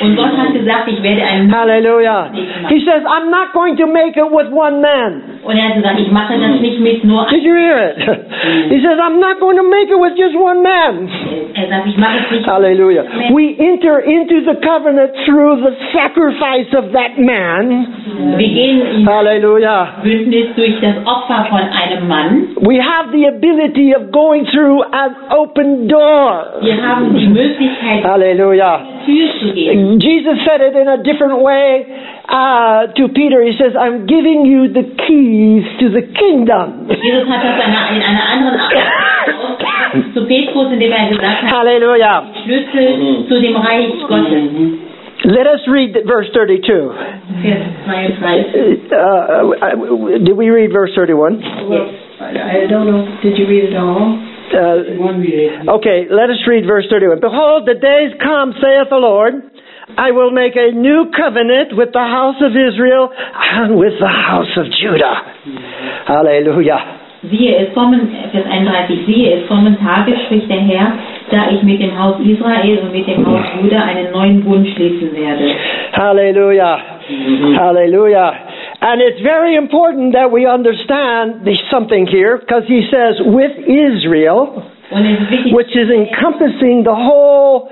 Und Gott hat gesagt, ich werde einen Hallelujah. He says, I'm not going to make it with one man. Und er hat gesagt, ich mache das nicht mit nur Did you hear it? He says, I'm not going to make it with just one man. Er sagt, ich mache es nicht. Hallelujah. We enter into the covenant through the sacrifice of that man. Wir gehen in Hallelujah. Bündnis durch das Opfer von einem Mann. We have the ability of going through an open door. Wir haben die Möglichkeit, Hallelujah. Tür zu gehen. Jesus said it in a different way to Peter. He says, I'm giving you the keys to the kingdom. Jesus hat das in einer anderen Art zu Petrus, indem er gesagt hat, Hallelujah. Schlüssel zu dem Reich Gottes. Let us read verse 32. Vers 32. Did we read verse 31? Yes. I don't know. Did you read it all? Okay, let us read verse 31. Behold, the days come, saith the Lord, I will make a new covenant with the house of Israel and with the house of Judah. Hallelujah. Siehe, es kommen, Vers 31, siehe, es kommen Tage, spricht der Herr, da ich mit dem Haus Israel und mit dem Haus Juda einen neuen Bund schließen werde. Hallelujah. Hallelujah. And it's very important that we understand something here, because he says, with Israel, Und es ist wichtig, which is encompassing the whole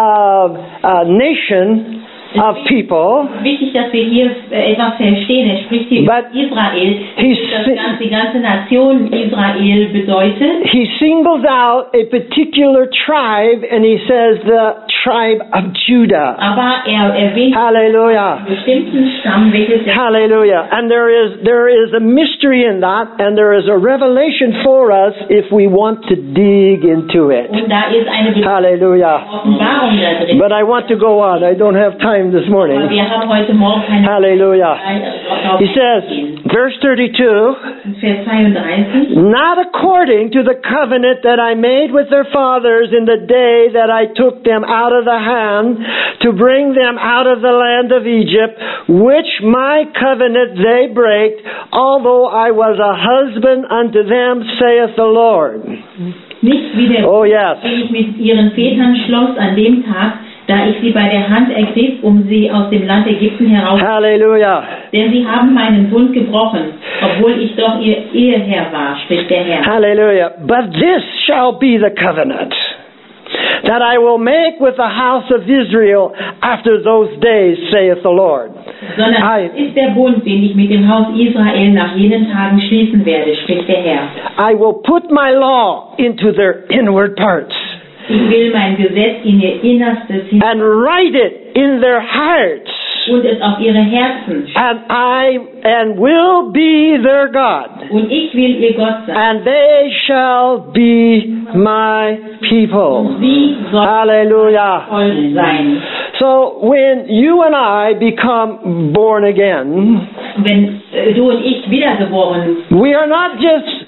nation of people. wichtig, dass wir hier etwas verstehen. Er spricht hier über But Israel, he's- die ganze Nation Israel bedeutet. He singles out a particular tribe and he says the tribe of Judah. Aber er erwähnt Hallelujah. einen bestimmten Stamm, welches der Hallelujah. And there is a mystery in that, and there is a revelation for us if we want to dig into it. und da ist eine bestimmte Hallelujah. Offenbarung da drin. But I want to go on. I don't have time this Aber morning. wir haben heute Morgen keine Hallelujah. Zeit, He says, verse 32, Vers 32, not according to the covenant that I made with their fathers in the day that I took them out of the hand to bring them out of the land of Egypt, which my covenant they break, although I was a husband unto them, saith the Lord. nicht wie der Oh yes. den ich mit ihren Vätern schloss an dem Tag, da ich sie bei der Hand ergriff, um sie aus dem Land Ägypten heraus. Hallelujah. Denn sie haben meinen Bund gebrochen, obwohl ich doch ihr Eheherr war, spricht der Herr. Hallelujah. But this shall be the covenant that I will make with the house of Israel after those days, saith the Lord. Sondern es ist der Bund, den ich mit dem Haus Israel nach jenen Tagen schließen werde, spricht der Herr. I will put my law into their inward parts Ich will mein Gesetz in ihr Innerstes hin and write it in their hearts, und es auf ihre Herzen schreiben. and will be their God, Und ich will ihr Gott sein. and they shall be my people. Sie sollen Hallelujah. Volk sein. So when you and I become born again, Wenn du und ich wiedergeboren we are not just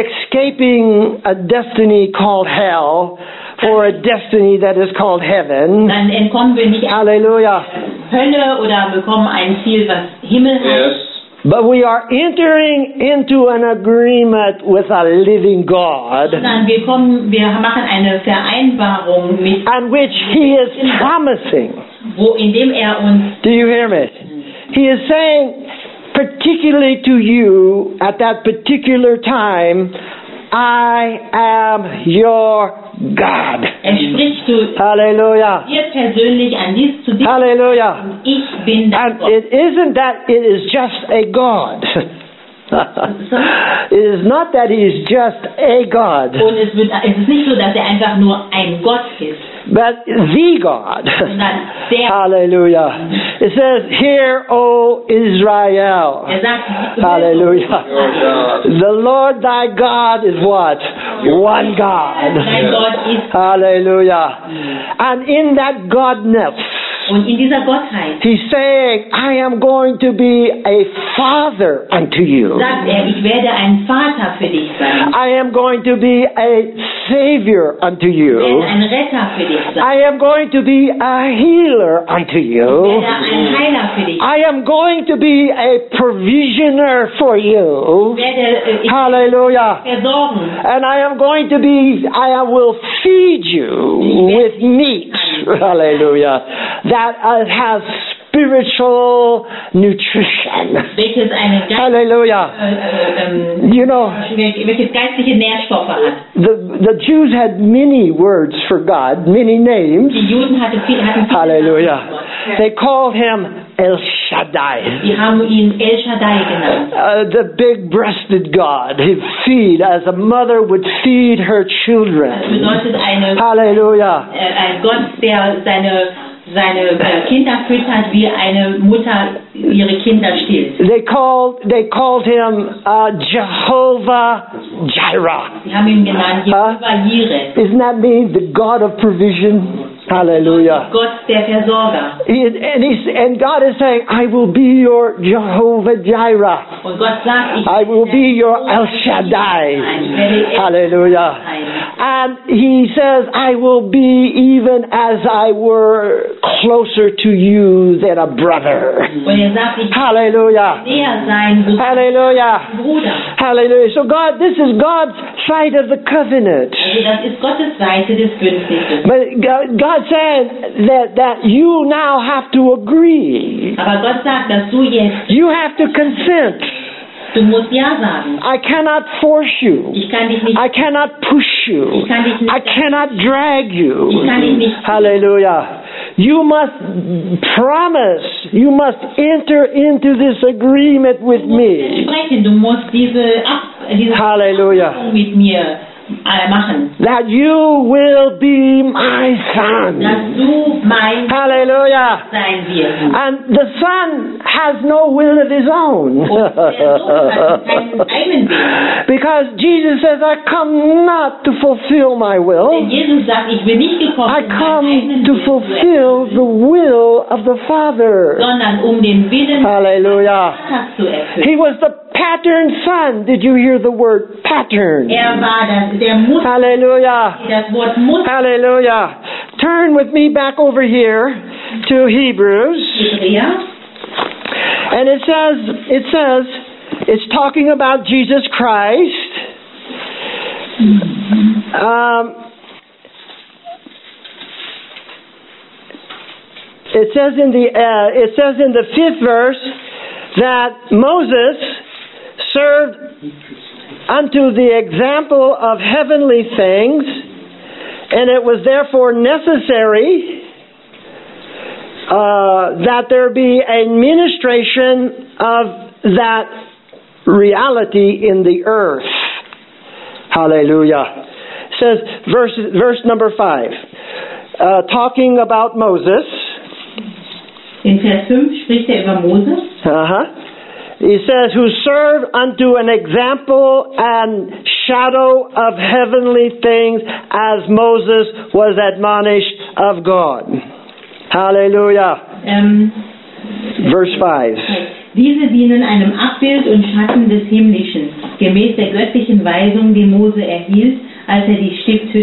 escaping a destiny called hell for a destiny that is called heaven. dann entkommen wir nicht der Hallelujah. Hölle oder bekommen ein Ziel, was Himmel hat. Yes. But we are entering into an agreement with a living God, Sondern wir machen eine Vereinbarung mit, and which He is promising. indem er uns, Do you hear me? He is saying, particularly to you at that particular time, I am your God. spricht zu Hallelujah. dir persönlich zu dir. Hallelujah. Ich bin dein And Gott. it isn't that it is just a God. It is not that He is just a God, Und es ist nicht so, dass er einfach nur ein Gott ist, but the God. sondern der, Hallelujah. It says, Hear, O Israel. er sagt, Hallelujah. Your God. The Lord thy God is what? One God. dein Gott ist. Hallelujah. And in that godness, Und in dieser Gottheit He's saying, I am going to be a father unto you. sagt er, ich werde ein Vater für dich sein. I am going to be a savior unto Ich you. werde ein Retter für dich sein. I am going to be a healer unto Ich you. werde ein Heiler für dich sein. I am going to be a provisioner for you. Ich werde Hallelujah. versorgen. And I am going to be, I will feed you with meat Hallelujah. That has spiritual nutrition. welches eine Hallelujah. You know, welches geistliche Nährstoffe hat. the Jews had many words for God, many names. Die Juden hatten viele Hallelujah. They called him El Shaddai. Die haben ihn El Shaddai genannt. The big-breasted God. He'd feed as a mother would feed her Das children. bedeutet Hallelujah. ein Gott, der seine Kinder füttert, wie eine Mutter ihre Kinder stillt. They called him Jehovah Jireh. Sie haben ihn genannt Jehovah Jireh. Isn't that mean the God of provision? Hallelujah. Gott der Versorger. And God is saying, I will be your Jehovah Jireh. Und Gott sagt, I will be your El Shaddai. Hallelujah. And he says, I will be even as I were closer to you than a brother. Und sagt, ich Hallelujah. will näher sein, so Hallelujah. Bruder. Hallelujah. So this is God's side of the covenant. Also das ist Gottes Seite des Bündnisses. But God said that you now have to agree. Aber Gott sagt, dass du jetzt, You have to consent. du musst Ja sagen. I cannot force you. Ich kann dich nicht, I cannot push you. ich kann dich nicht, I cannot drag you. ich kann dich nicht. Hallelujah. You must promise. You must enter into this agreement with me. Sprechen, du musst diese Hallelujah. Abmachung mit mir machen. That you will be my son. Dass du mein Hallelujah. sein wirst. And the son has no will of his own. Und der Sohn hat keinen eigenen Willen. Because Jesus says, I come not to fulfill my Denn will. Jesus sagt, ich bin nicht gekommen, I um meinen come eigenen to Willen zu fulfill the will of the Father. sondern um den Willen des Hallelujah. Vaters zu erfüllen. He was the pattern son. Did you hear the word pattern? War der Muster, Hallelujah. das Wort Muster. Hallelujah. Turn with me back over here to Hebrews. Hebräer. And it says, it's talking about Jesus Christ. It says in the 5th verse that Moses served unto the example of heavenly things, and it was therefore necessary that there be a ministration of that reality in the earth. Hallelujah. It says, verse number 5, talking about Moses. In Vers 5 spricht über Moses. He says, who served unto an example and shadow of heavenly things as Moses was admonished of God. Hallelujah. Verse 5. Diese dienen einem Abbild und Schatten des Himmlischen, gemäß der göttlichen Weisung, die Mose erhielt, als er die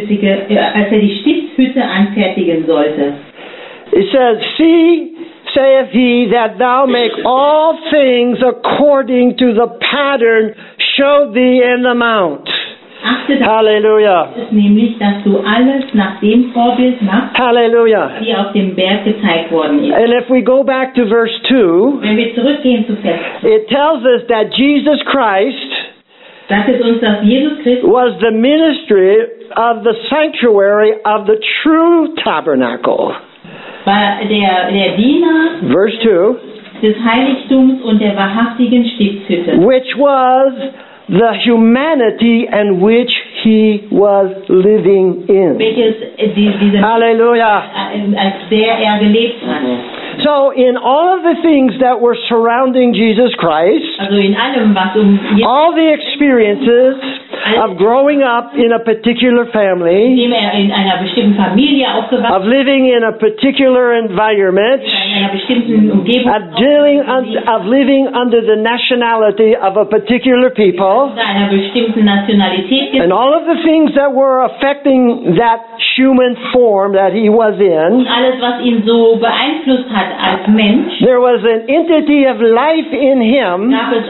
Stiftshütte anfertigen sollte. It says, see, saith he, that thou make all things according to the pattern showed thee in the mount. Achte Hallelujah. darauf, nämlich, dass du alles nach dem Vorbild machst, Hallelujah. wie auf dem Berg gezeigt worden ist. And if we go back to verse 2, Wenn wir zurückgehen zu Vers 2, it tells us that Jesus Christ sagt es uns, dass Jesus Christus was the ministry of the sanctuary of the true tabernacle. war der Diener Verse 2, des Heiligtums und der wahrhaftigen Stiftshütte, which was the humanity in which he was living in. welches diese Hallelujah. als der gelebt hat. So in all of the things that were surrounding Jesus Christ, Also in allem, was Jesus, all the experiences of growing up in a particular family, indem in einer bestimmten Familie aufgewachsen of living in a particular environment, ist, in einer bestimmten Umgebung, of living under the nationality of a particular people, unter einer bestimmten Nationalität and all of the things that were affecting that human form that he was in, alles, was ihn so beeinflusst hat als Mensch, there was an entity of life in him. gab es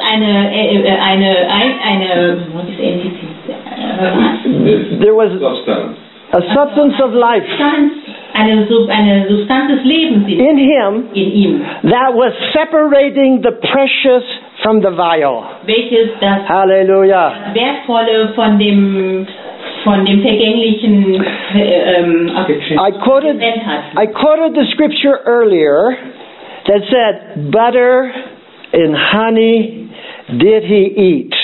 what is entity? There was Substance. a substance of life. Substanz eine Substanz des Lebens in Him in ihm, that was separating the precious from the vile. welches das Hallelujah. Wertvolle von dem Vergänglichen getrennt hat. I quoted the scripture earlier that said, butter and honey did He eat.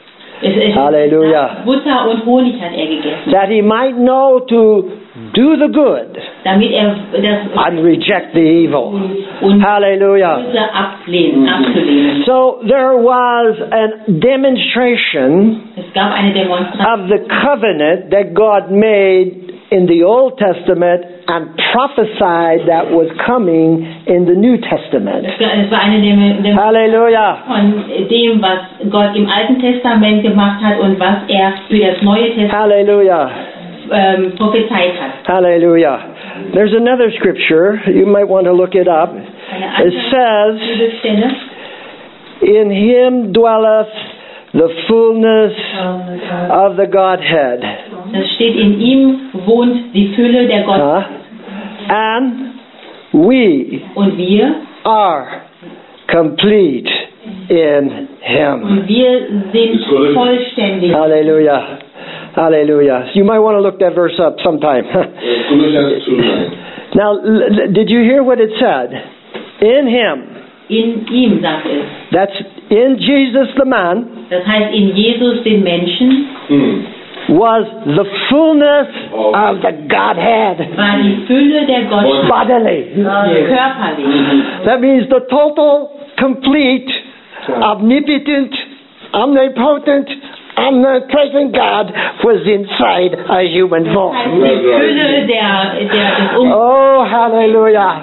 Hallelujah. Butter und Honig hat gegessen. That He might know to do the good Damit das and reject the evil. und Hallelujah. Böse abzulehnen. So there was a demonstration Es gab eine Demonstration of the covenant that God made in the Old Testament and prophesied that was coming in the New Testament. Es war eine Demonstration Hallelujah. von dem, was Gott im Alten Testament gemacht hat und was er für das Neue Testament Hallelujah. prophezeit hat. Hallelujah. There's another scripture. You might want to look it up. Eine It says, Bibelstelle. in Him dwelleth the fullness of the Godhead. Das steht, in ihm wohnt die Fülle der Gottheit. And we Und wir are complete in Him. Und wir sind vollständig. Hallelujah. Hallelujah. You might want to look that verse up sometime. Colossians 2:9. Now, did you hear what it said? In Him. In ihm, sagt es. That's in Jesus the man Das heißt, in Jesus, den Menschen, was the fullness of the Godhead. war die Fülle der Gottheit Bodily. körperlich. That means the total, complete, omnipotent, omnipotent, omnipresent God was inside a human Das form. heißt, die Fülle des Oh, hallelujah.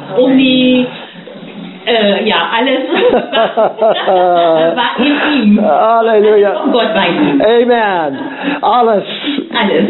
alles war in ihm. Hallelujah. Und Gott war in ihm. Amen. Alles. Alles.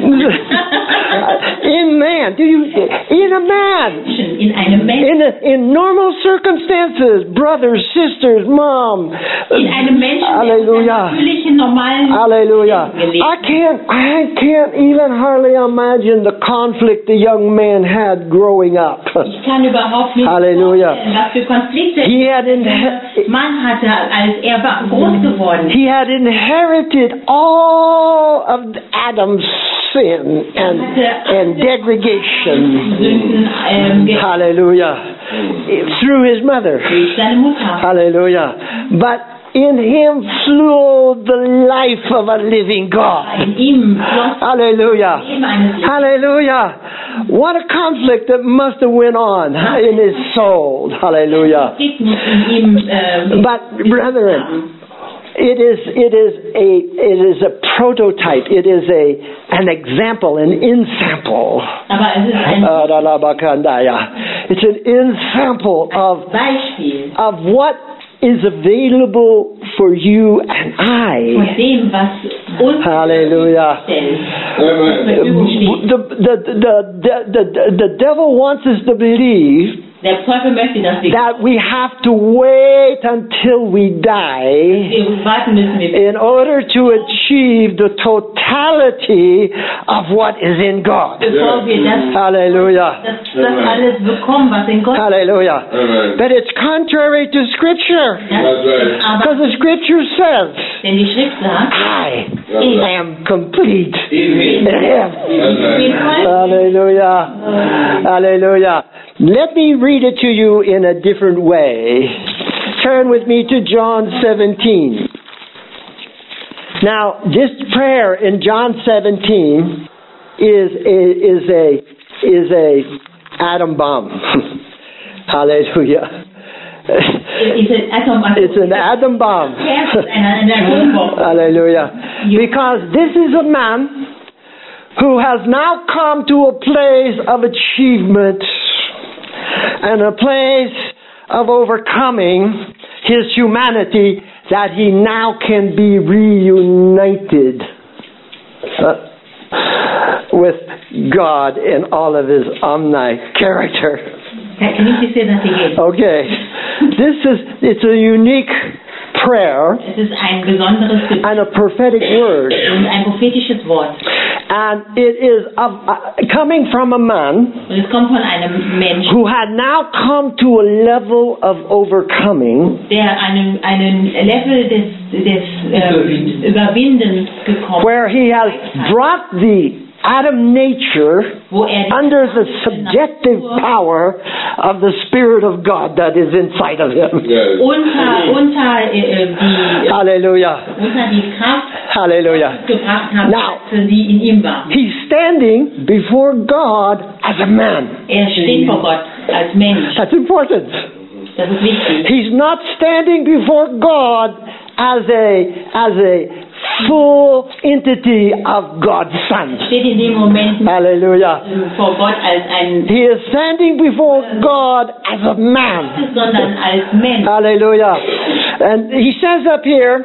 In man. In a man. In einem Menschen. In normal circumstances, brothers, sisters, mom. In einem Menschen, Hallelujah. der natürlichen, normalen Hallelujah. gelebt hat. I can't even hardly imagine the conflict the young man had growing up. Ich kann überhaupt nicht Hallelujah. vorstellen, was für Konflikte He had der Mann hatte, als er war groß geworden. He had inherited all of Adam's sin and degradation. Sünden, Hallelujah. Through his mother. durch seine Mutter. Hallelujah. But in him flowed the life of a living God. In ihm floss Hallelujah. das Leben eines Lebens. Hallelujah. What a conflict that must have went on in his soul. Hallelujah. Konflikt muss in ihm But brethren, it is a prototype. It is an example, an ensample. aber es ist ein It's an ensample Beispiel of what is available for you and von I. dem, was uns Hallelujah. zur Verfügung steht. The devil wants us to believe Der Teufel möchte, dass wir that we have to wait until we die warten müssen, in order to achieve the totality of what is in God. bevor wir das Hallelujah. alles bekommen, was in Gott ist. Hallelujah. But it's contrary to Scripture. Aber Because the Scripture says, denn die Schrift sagt, I am complete in ich Him. bin voll. Hallelujah. Hallelujah. Let me read it to you in a different way. Turn with me to John 17. Now, this prayer in John 17 is a atom bomb. Hallelujah. It's an atom bomb. Hallelujah. Because this is a man who has now come to a place of achievement and a place of overcoming his humanity, that he now can be reunited with God in all of his omni-character. Can you say that again? Okay. It's a unique prayer Es ist ein besonderes Gebet and a prophetic word. und ein prophetisches Wort. And it is coming from a man Und es kommt von einem Menschen, who had now come to a level of overcoming, der einen Level des Überwindens gekommen where he has brought the Adam nature wo die under the subjective power of the Spirit of God that is inside of him. Yes. unter Hallelujah. die Kraft Hallelujah. gebracht hat, Now, die in ihm war. He's standing before God as a man. Er steht vor Gott als Mensch. That's important. Das ist wichtig. He's not standing before God as a full entity of God's Son. Steht in dem Moment Hallelujah. vor Gott als ein He is standing before God as a man. sondern als Mensch. Hallelujah. And he says up here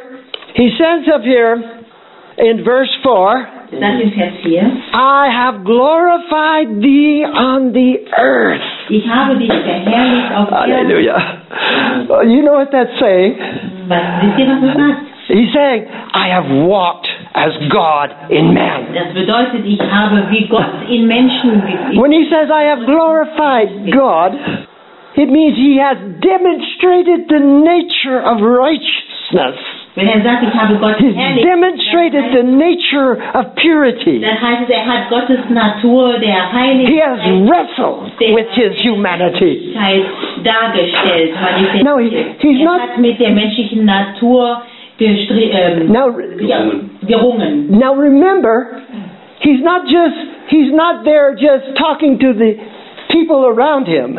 in verse 4, Das ist Vers 4. I have glorified thee on the earth. Ich habe dich verherrlicht auf Erden. Hallelujah. You know what that's saying? Wisst ihr, was das sagt? He's saying, I have walked as God in man. Das bedeutet, ich habe wie Gott in Menschen gelebt. When he says, I have glorified God, it means he has demonstrated the nature of righteousness. Wenn sagt, ich habe Gott He's verherrlicht, demonstrated the nature of purity. dann heißt es, er hat Gottes Natur der He has Heiligkeit wrestled with his humanity. dargestellt, manifestiert. No, he's er not- hat mit der menschlichen Natur Now, gerungen. now remember, he's not there just talking to the people around him.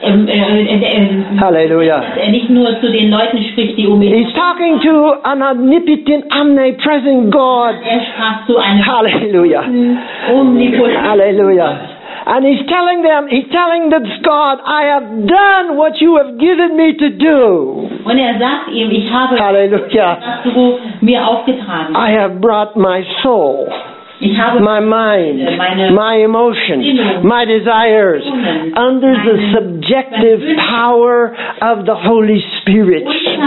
Hallelujah. Dass er nicht nur zu den Leuten spricht, die um ihn He's talking to an omnipotent, omnipresent God. Er sprach zu einem Hallelujah. omnipotenten Hallelujah. And he's telling this God, I have done what you have given me to do. Und er sagt ihm, ich habe Hallelujah. was du mir aufgetragen. I have brought my soul, Ich habe my mind, my emotions, my desires under the subjective power of the Holy Spirit.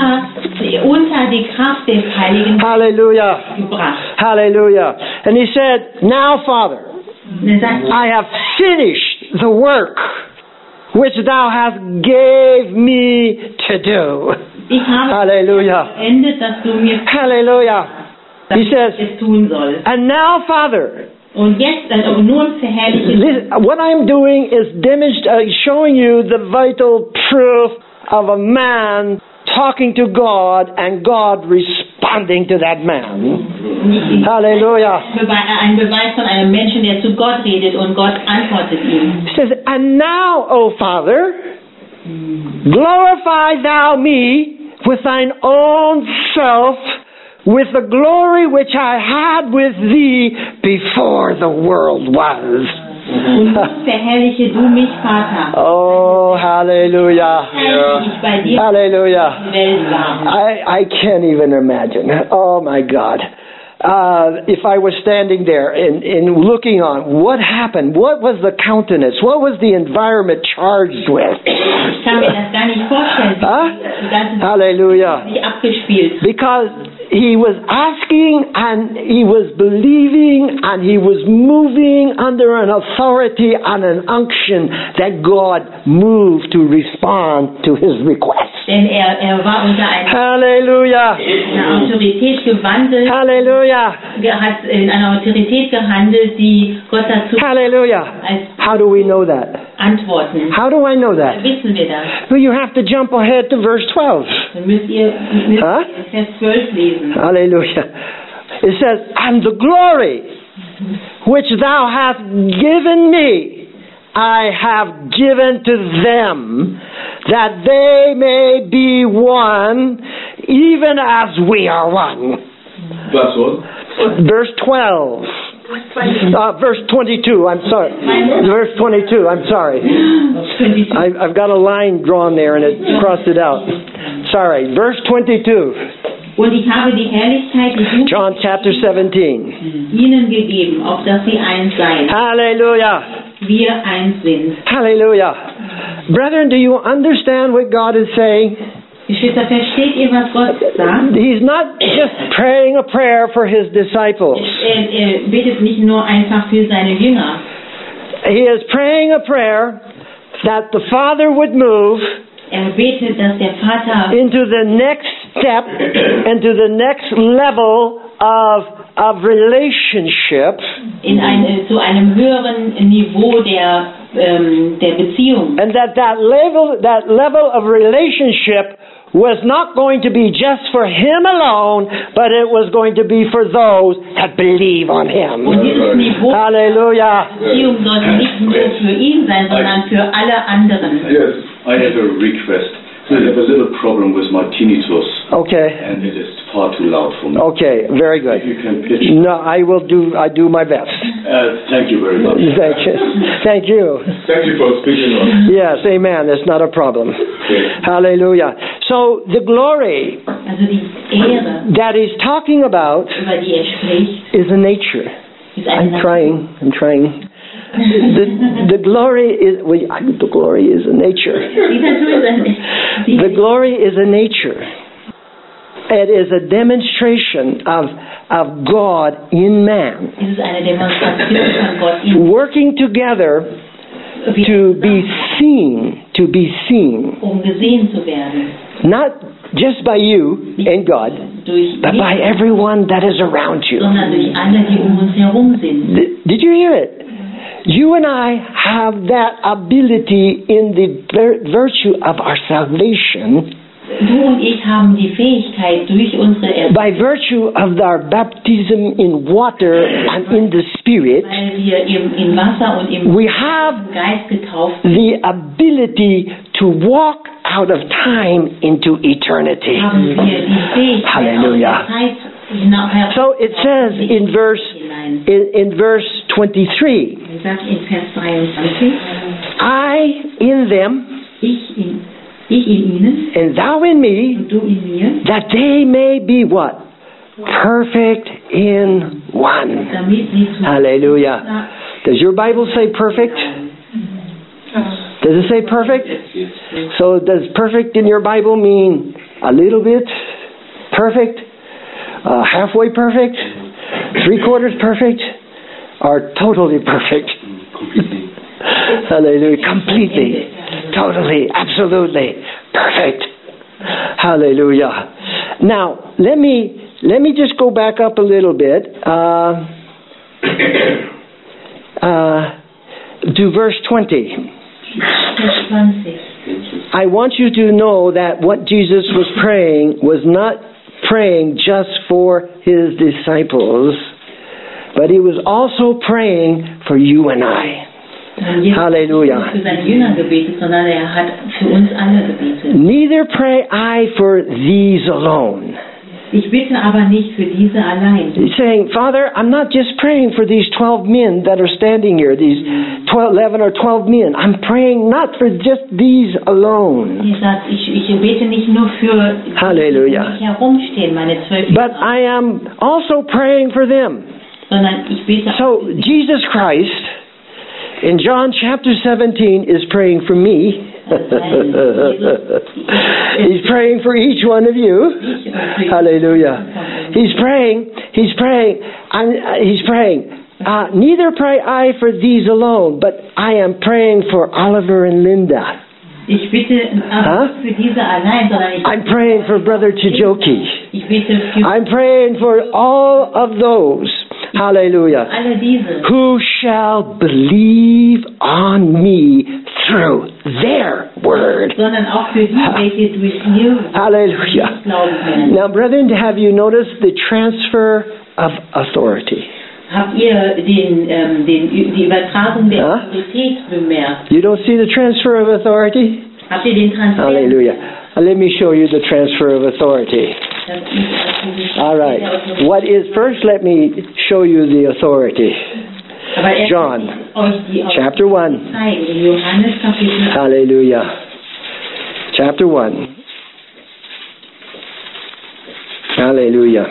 unter die Kraft des Heiligen Hallelujah. gebracht. Hallelujah. And he said, now, Father, Und er sagt, I have finished the work which thou hast gave me to do. ich habe Hallelujah. beendet, dass du mir Hallelujah. dass He says, ich es tun soll. and now, Father, Und jetzt, nun verherrliche what I'm doing is showing you the vital proof of a man talking to God and God responding to that man. Hallelujah. ein Beweis von einem Menschen, der zu Gott redet und Gott antwortet ihm. He says, and now, O Father, glorify thou me with thine own self, with the glory which I had with thee before the world was. Und nun verherrliche du mich, Vater. Oh, hallelujah. Als ich bei dir Hallelujah. in der Welt war. I can't even imagine. Oh, my God. If I was standing there and looking on, what happened? What was the countenance? What was the environment charged with? Ich kann mir das gar nicht vorstellen, wie die ganze Hallelujah. sich abgespielt. Because he was asking and he was believing and he was moving under an authority and an unction that God moved to respond to his request. Denn er war unter einer Hallelujah. Autorität gewandelt. Hallelujah. Er hat in einer Autorität gehandelt, die Gott dazu Hallelujah. How do we know that? antworten. How do I know that? Wissen wir das? Well, you have to jump ahead to verse 12. Dann müsst ihr Vers 12 lesen. Hallelujah. It says, and the glory which thou hast given me, I have given to them, that they may be one, even as we are one. Was what? Verse 12. Verse 22, I'm sorry. Verse 22, I'm sorry. I've got a line drawn there and it crossed it out. Sorry. Verse 22. Und ich habe die Herrlichkeit, die du John chapter 17. ihnen gegeben, auf dass sie eins seien. Hallelujah. Wir eins sind. Hallelujah. Brethren, do you understand what God is saying? Geschwister, versteht ihr, was Gott sagt? He's not just praying a prayer for his disciples. Er betet nicht nur einfach für seine Jünger. He is praying a prayer that the Father would move Er betet, dass der Vater into the next step, into the next level of relationship, zu einem höheren Niveau der Beziehung. and that level of relationship was not going to be just for him alone, but it was going to be for those that believe on him. Und dieses Niveau Hallelujah. der Beziehung sollte nicht nur für ihn sein, sondern für alle anderen. Yes, I have a request. I have a little problem with my tinnitus, Okay. and it is far too loud for me. Okay, very good. If you can pitch. No, I do my best. Thank you very much. Thank you. Thank you. Thank you for speaking on. Yes, amen. That's not a problem. Okay. Hallelujah. So the glory Also die Ehre, that he's talking about über die er spricht, is a nature. ist eine I'm trying. The glory is the glory is a nature. Die Natur ist The glory is a nature. It is a demonstration of God in man, Es ist eine Demonstration von Gott in working together to be seen, gesehen zu werden. not just by you and God, Durch but by everyone that is around you. sondern durch alle, die uns herum sind. Did you hear it? You and I have that ability in the virtue of our salvation, Du und ich haben die Fähigkeit durch unsere Errettung, by virtue of our baptism in water and in the Spirit, weil wir in Wasser und im we have Geist getauft the ability to walk out of time into eternity. haben wir die Fähigkeit Hallelujah. aus der Zeit So it says in verse 23, Er sagt in Vers 23, I in them ich in ihnen and thou in me, und du in mir, that they may be what? Perfect in one. damit sie zu Hallelujah. Does your Bible say perfect? Does it say perfect? So does perfect in your Bible mean a little bit perfect? Halfway perfect? 3/4 perfect? Or totally perfect? Hallelujah. Completely. Totally. Absolutely. Perfect. Hallelujah. Now, let me just go back up a little bit. To verse 20. Vers 20. I want you to know that what Jesus was praying was not praying just for his disciples, but he was also praying for you and I. Hallelujah. Für seine Jünger gebetet, sondern er hat für uns alle gebetet. Neither pray I for these alone. Ich bitte aber nicht für diese allein. He's saying, Father, I'm not just praying for these 12 men that are standing here, these 11 or 12 men. I'm praying not for just these alone. Er sagt, ich bete nicht nur für die, Hallelujah. die um mich herumstehen, meine 12 But I am also praying for them. sondern ich bete So Jesus Christ in John chapter 17 is praying for me. He's praying for each one of you. Hallelujah. He's praying. Neither pray I for these alone, but I am praying for Oliver and Linda. Ich bitte nicht für diese allein, sondern I'm praying for Brother Chijoki. ich bete für I'm praying for all of those. Hallelujah. alle diese, Who shall believe on me through their word. sondern auch für die, welche durch ihr Hallelujah. glauben werden. Now, brethren, have you noticed the transfer of authority? Habt ihr die Übertragung der Autorität bemerkt? You don't see the transfer of authority? Habt ihr den Transfer? Hallelujah. Let me show you the transfer of authority. All right. First, let me show you the authority. Aber er John, euch die chapter 1. zeigen, in Johannes Kapitel 1. Hallelujah. Chapter 1. Hallelujah.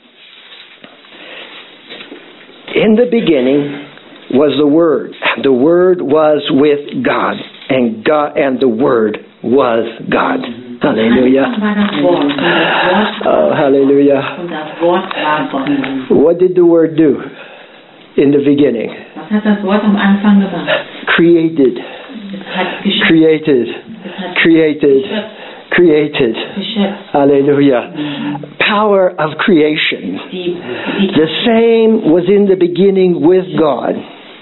In the beginning was the Word, and the Word was with God, and the Word was God. Hallelujah. Am Anfang war das Wort. Und das Wort Oh, hallelujah. und das Wort war Gott. What did the Word do in the beginning? Was hat das Wort am Anfang gemacht? Created, Es hat geschöpft. created, Es hat created, created. geschöpft. Hallelujah. Power of creation. Die The same was in the beginning with God.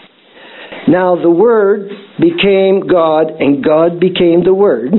Now the Word became God, and God became the Word.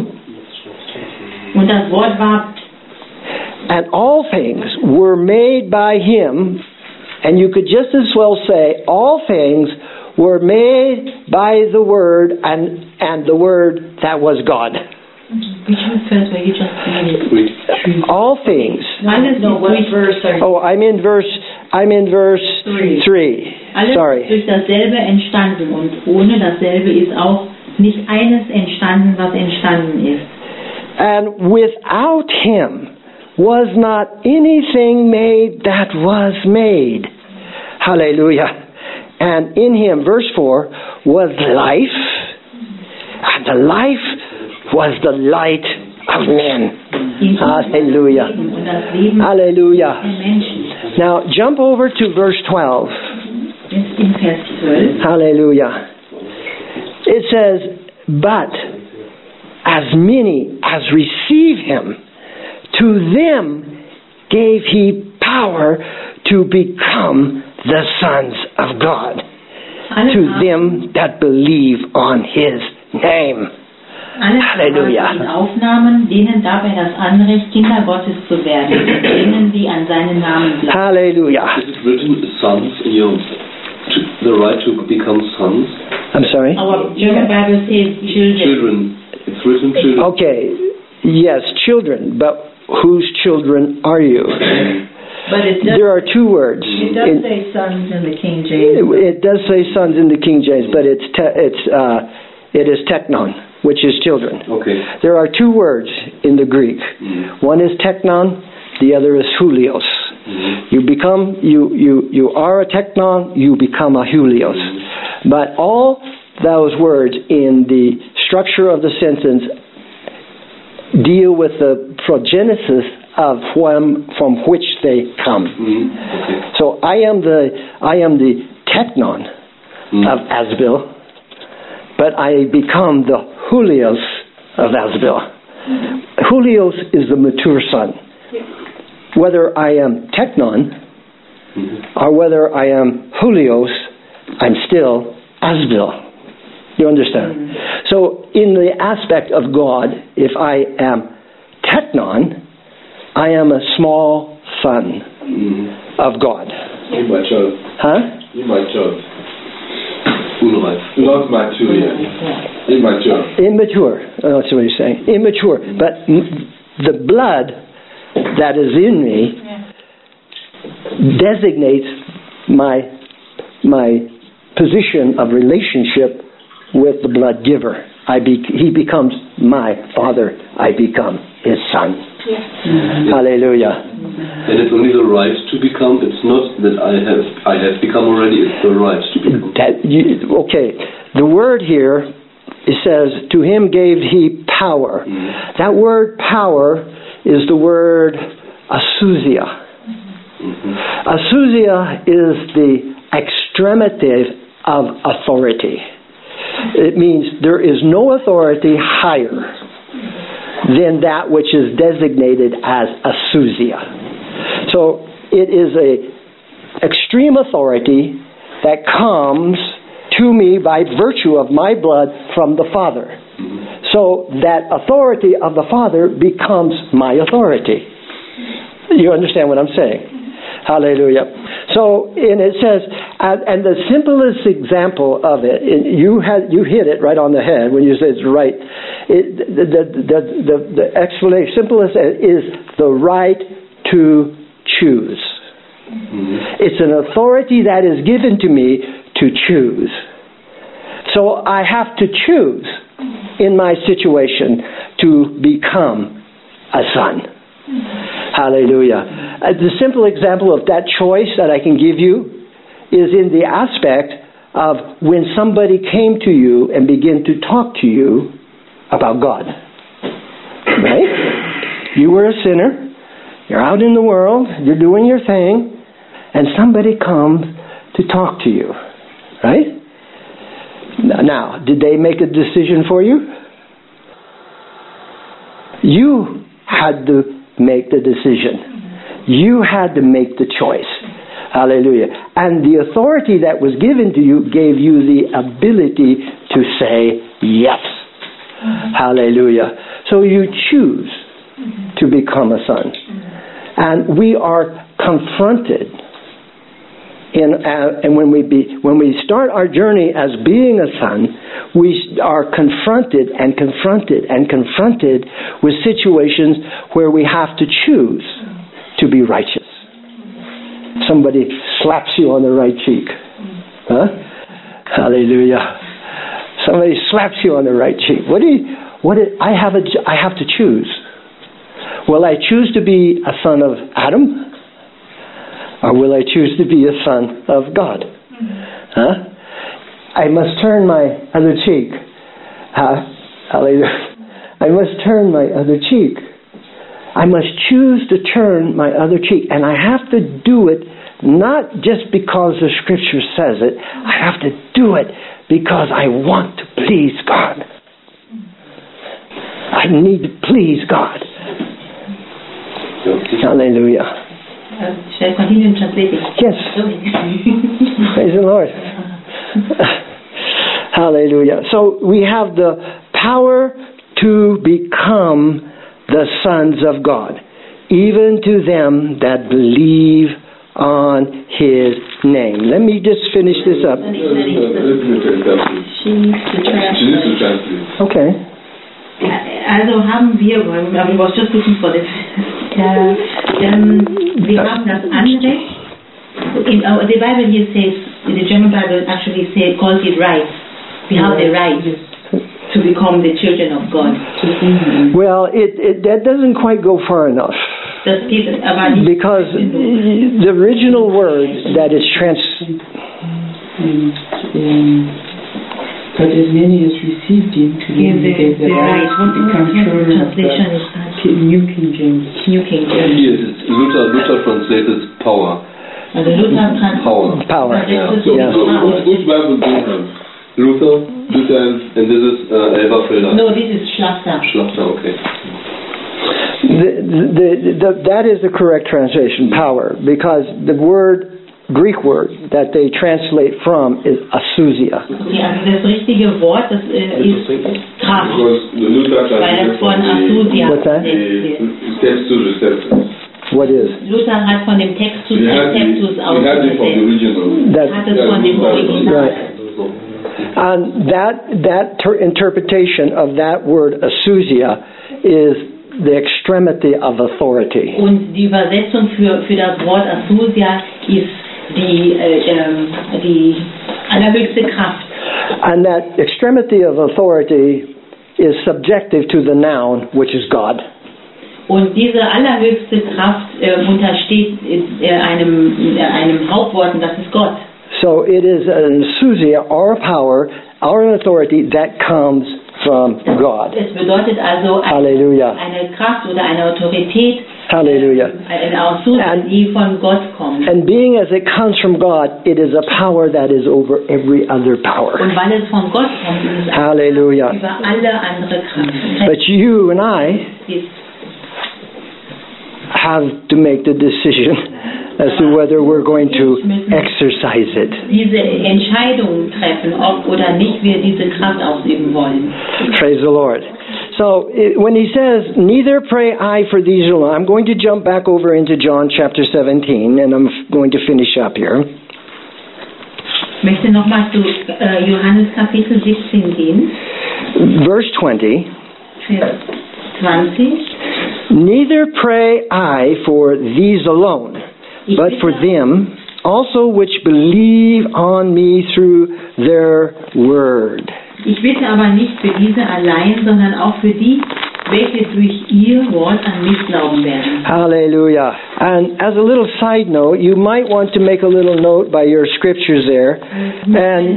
Und das Wort war, And all things were made by Him, and you could just as well say, all things were made by the Word, and the Word that was God. which verse were you just reading? All things. Alles No, ist what durch, verse are you? Oh, I'm in verse 3. alles Sorry. ist durch dasselbe entstanden und ohne dasselbe ist auch nicht eines entstanden, was entstanden ist. And without Him was not anything made that was made. Hallelujah. And in Him, verse 4, was life, and the life was the light of men. In ihm Hallelujah. das Leben und das Leben der Hallelujah. Menschen. Now jump over to verse 12. Jetzt in Vers 12. Hallelujah. It says, but as many as receive Him, to them gave He power to become the sons of God, Alle to haben- them that believe on His name. Alle Halleluja. ihn aufnahmen, denen gab er das Anrecht, Kinder Gottes zu werden, denen die an seinen Namen glauben. Hallelujah. Is it written sons in your the right to become sons? I'm sorry? Our German Bible says children. Children. It's written children. Okay. Yes, children, but whose children are you? But it does, There are two words. it does In- say sons in the King James. It does say sons in the King James, but it is teknon, which is children. Okay. There are two words in the Greek. One is teknon, the other is hulios. You are a teknon, you become a hulios. But all those words in the structure of the sentence deal with the progenesis of from which they come. Okay. So I am the teknon of Asbil, but I become the Julios of Asbil. Julios is the mature son. Whether I am teknon or whether I am Julios, I'm still Asbil. You understand? So in the aspect of God, if I am teknon, I am a small son of God. Immature. Huh? Immature. Unreif. Not mature yet. Immature. Immature. Oh, that's what he's saying. Immature. But the blood that is in me designates my position of relationship with the blood giver. He becomes my father. I become his son. Hallelujah. And it's only the right to become. It's not that I have become already. It's the right to become. Okay. The word here, it says, to him gave he power. That word power is the word asousia. Asousia is the extremity of authority. It means there is no authority higher than that which is designated as asousia. So it is a extreme authority that comes to me by virtue of my blood from the Father. So that authority of the Father becomes my authority. You understand what I'm saying? Hallelujah. So, and it says, and the simplest example of it, you hit it right on the head when you said it's right. The explanation, simplest is the right to choose. It's an authority that is given to me to choose. So I have to choose in my situation to become a son. Hallelujah. The simple example of that choice that I can give you is in the aspect of when somebody came to you and began to talk to you about God. Right? you were a sinner, you're out in the world, you're doing your thing, and somebody comes to talk to you, right? Now, did they make a decision for you? You had to make the decision. You had to make the choice. Hallelujah. And the authority that was given to you gave you the ability to say yes. Hallelujah. So you choose to become a son. And we are confronted. And when we start our journey as being a son, we are confronted with situations where we have to choose to be righteous. Somebody slaps you on the right cheek. Huh? Hallelujah. Somebody slaps you on the right cheek. I have to choose. Will I choose to be a son of Adam? Or will I choose to be a son of God? Huh? I must turn my other cheek. Hallelujah. I must turn my other cheek. I must choose to turn my other cheek. And I have to do it not just because the Scripture says it. I have to do it because I want to please God. I need to please God. Hallelujah. Shall I continue in translating? Yes. Praise the Lord. Hallelujah. So we have the power to become the sons of God, even to them that believe on His name. Let me just finish this up. She needs to translate. Okay. Also haben wir, I was just looking for this. Wir haben das Anrecht. The Bible here says, the German Bible actually calls it right. We have the right to become the children of God. Well, that doesn't quite go far enough. Das geht aber nicht. Because the original word that is but as many as received Him, to them He gave the right to become children of God. New King James. New King James. Here it is. Luther translated power. Also Luther Power. Yeah. Which Bible do you have? Luther, and this is Elberfelder. No, this is Schlachter. Schlachter, okay. That is the correct translation, power, because the Greek word that they translate from is asousia. Okay, also das richtige Wort, das ist Kraft. Because the Luther Weil das von Asousia What's that? steps to receptors. What is? Luther hat von dem Textus We had Textus it from the ausgesetzt. original. Hat es von dem Original. Right. And that interpretation of that word asousia is the extremity of authority. Und die Übersetzung für das Wort Asousia ist die allerhöchste Kraft. And that extremity of authority is subjective to the noun, which is God. Und diese allerhöchste Kraft untersteht einem Hauptwort, und das ist Gott. So it is an asousia, our power, our authority that comes from God. Es bedeutet also Hallelujah. eine Kraft oder eine Autorität, Hallelujah. eine Aussuche, die von Gott kommt. And being as it comes from God, it is a power that is over every other power. Und weil es von Gott kommt, ist es Hallelujah. über alle andere Kraft. But you and I have to make the decision as to whether we're going to exercise it. Diese Entscheidung treffen, ob oder nicht wir diese Kraft ausüben wollen. Praise the Lord. So when he says, neither pray I for these alone, I'm going to jump back over into John chapter 17, and I'm going to finish up here. Ich möchte nochmal zu Johannes Kapitel 17 gehen. Verse 20. Vers 20. Neither pray I for these alone, but for them also which believe on me through their word. Ich bitte aber nicht für diese allein, sondern auch für die, welche durch ihr Wort an mich glauben werden. Hallelujah. And as a little side note, you might want to make a little note by your scriptures there. And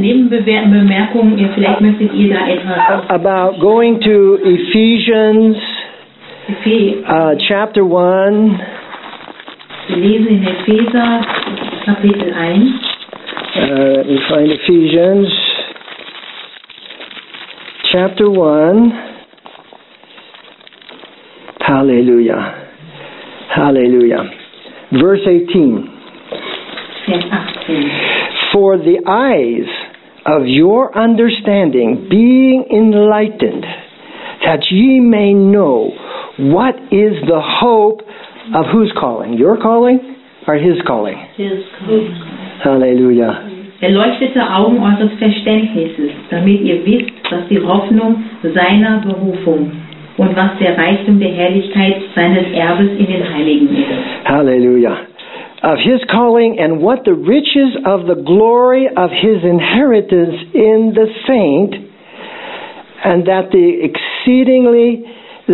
Nebenbemerkung, vielleicht möchtet ihr da etwas about going to Ephesians Chapter 1. Wir lesen in Epheser Kapitel 1. Let me find Ephesians. Chapter 1. Hallelujah. Hallelujah. Verse 18. Vers 18. For the eyes of your understanding being enlightened, that ye may know what is the hope of whose calling? Your calling or his calling? His calling. Hallelujah. Erleuchtete Augen eures Verständnisses, damit ihr wisst, was die Hoffnung seiner Berufung und was der Reichtum der Herrlichkeit seines Erbes in den Heiligen ist. Hallelujah. Of his calling and what the riches of the glory of his inheritance in the saint, and that the exceedingly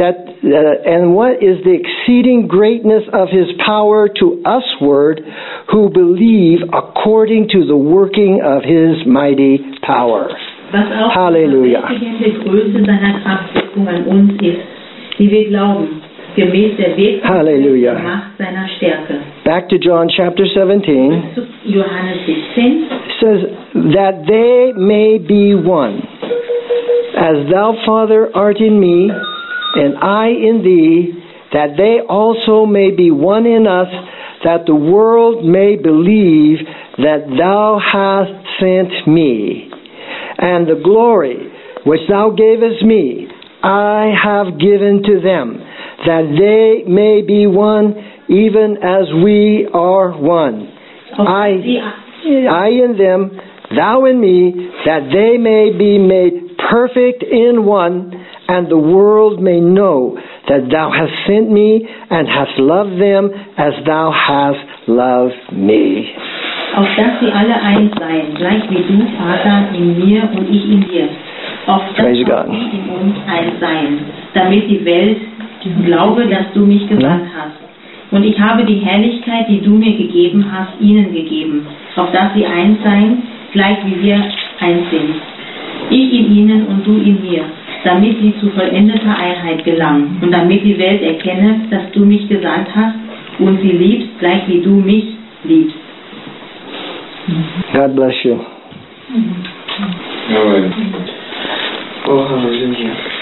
and what is the exceeding greatness of his power to usward who believe according to the working of his mighty power. Was auch Hallelujah. die überwältigende Größe seiner Kraftwirkung an uns ist, die wir glauben, gemäß der Hallelujah. Wirkung der Macht seiner Stärke. Back to John chapter 17. Zu Johannes 17. Says that they may be one, as thou, Father, art in me, and I in thee, that they also may be one in us, that the world may believe that thou hast sent me. And the glory which thou gavest me, I have given to them, that they may be one, even as we are one. I in them, thou in me, that they may be made perfect in one, and the world may know that thou hast sent me and hast loved them as thou hast loved me. Auf dass sie alle eins seien, gleich wie du, Vater, in mir und ich in dir. Auf dass Praise auch God. sie in uns eins seien, damit die Welt glaube, dass du mich gesandt hast. Und ich habe die Herrlichkeit, die du mir gegeben hast, ihnen gegeben, auf dass sie eins seien, gleich wie wir eins sind. Ich in ihnen und du in mir, damit sie zu vollendeter Einheit gelangen und damit die Welt erkenne, dass du mich gesandt hast und sie liebst, gleich wie du mich liebst. God bless you. Amen. Oh, hallelujah.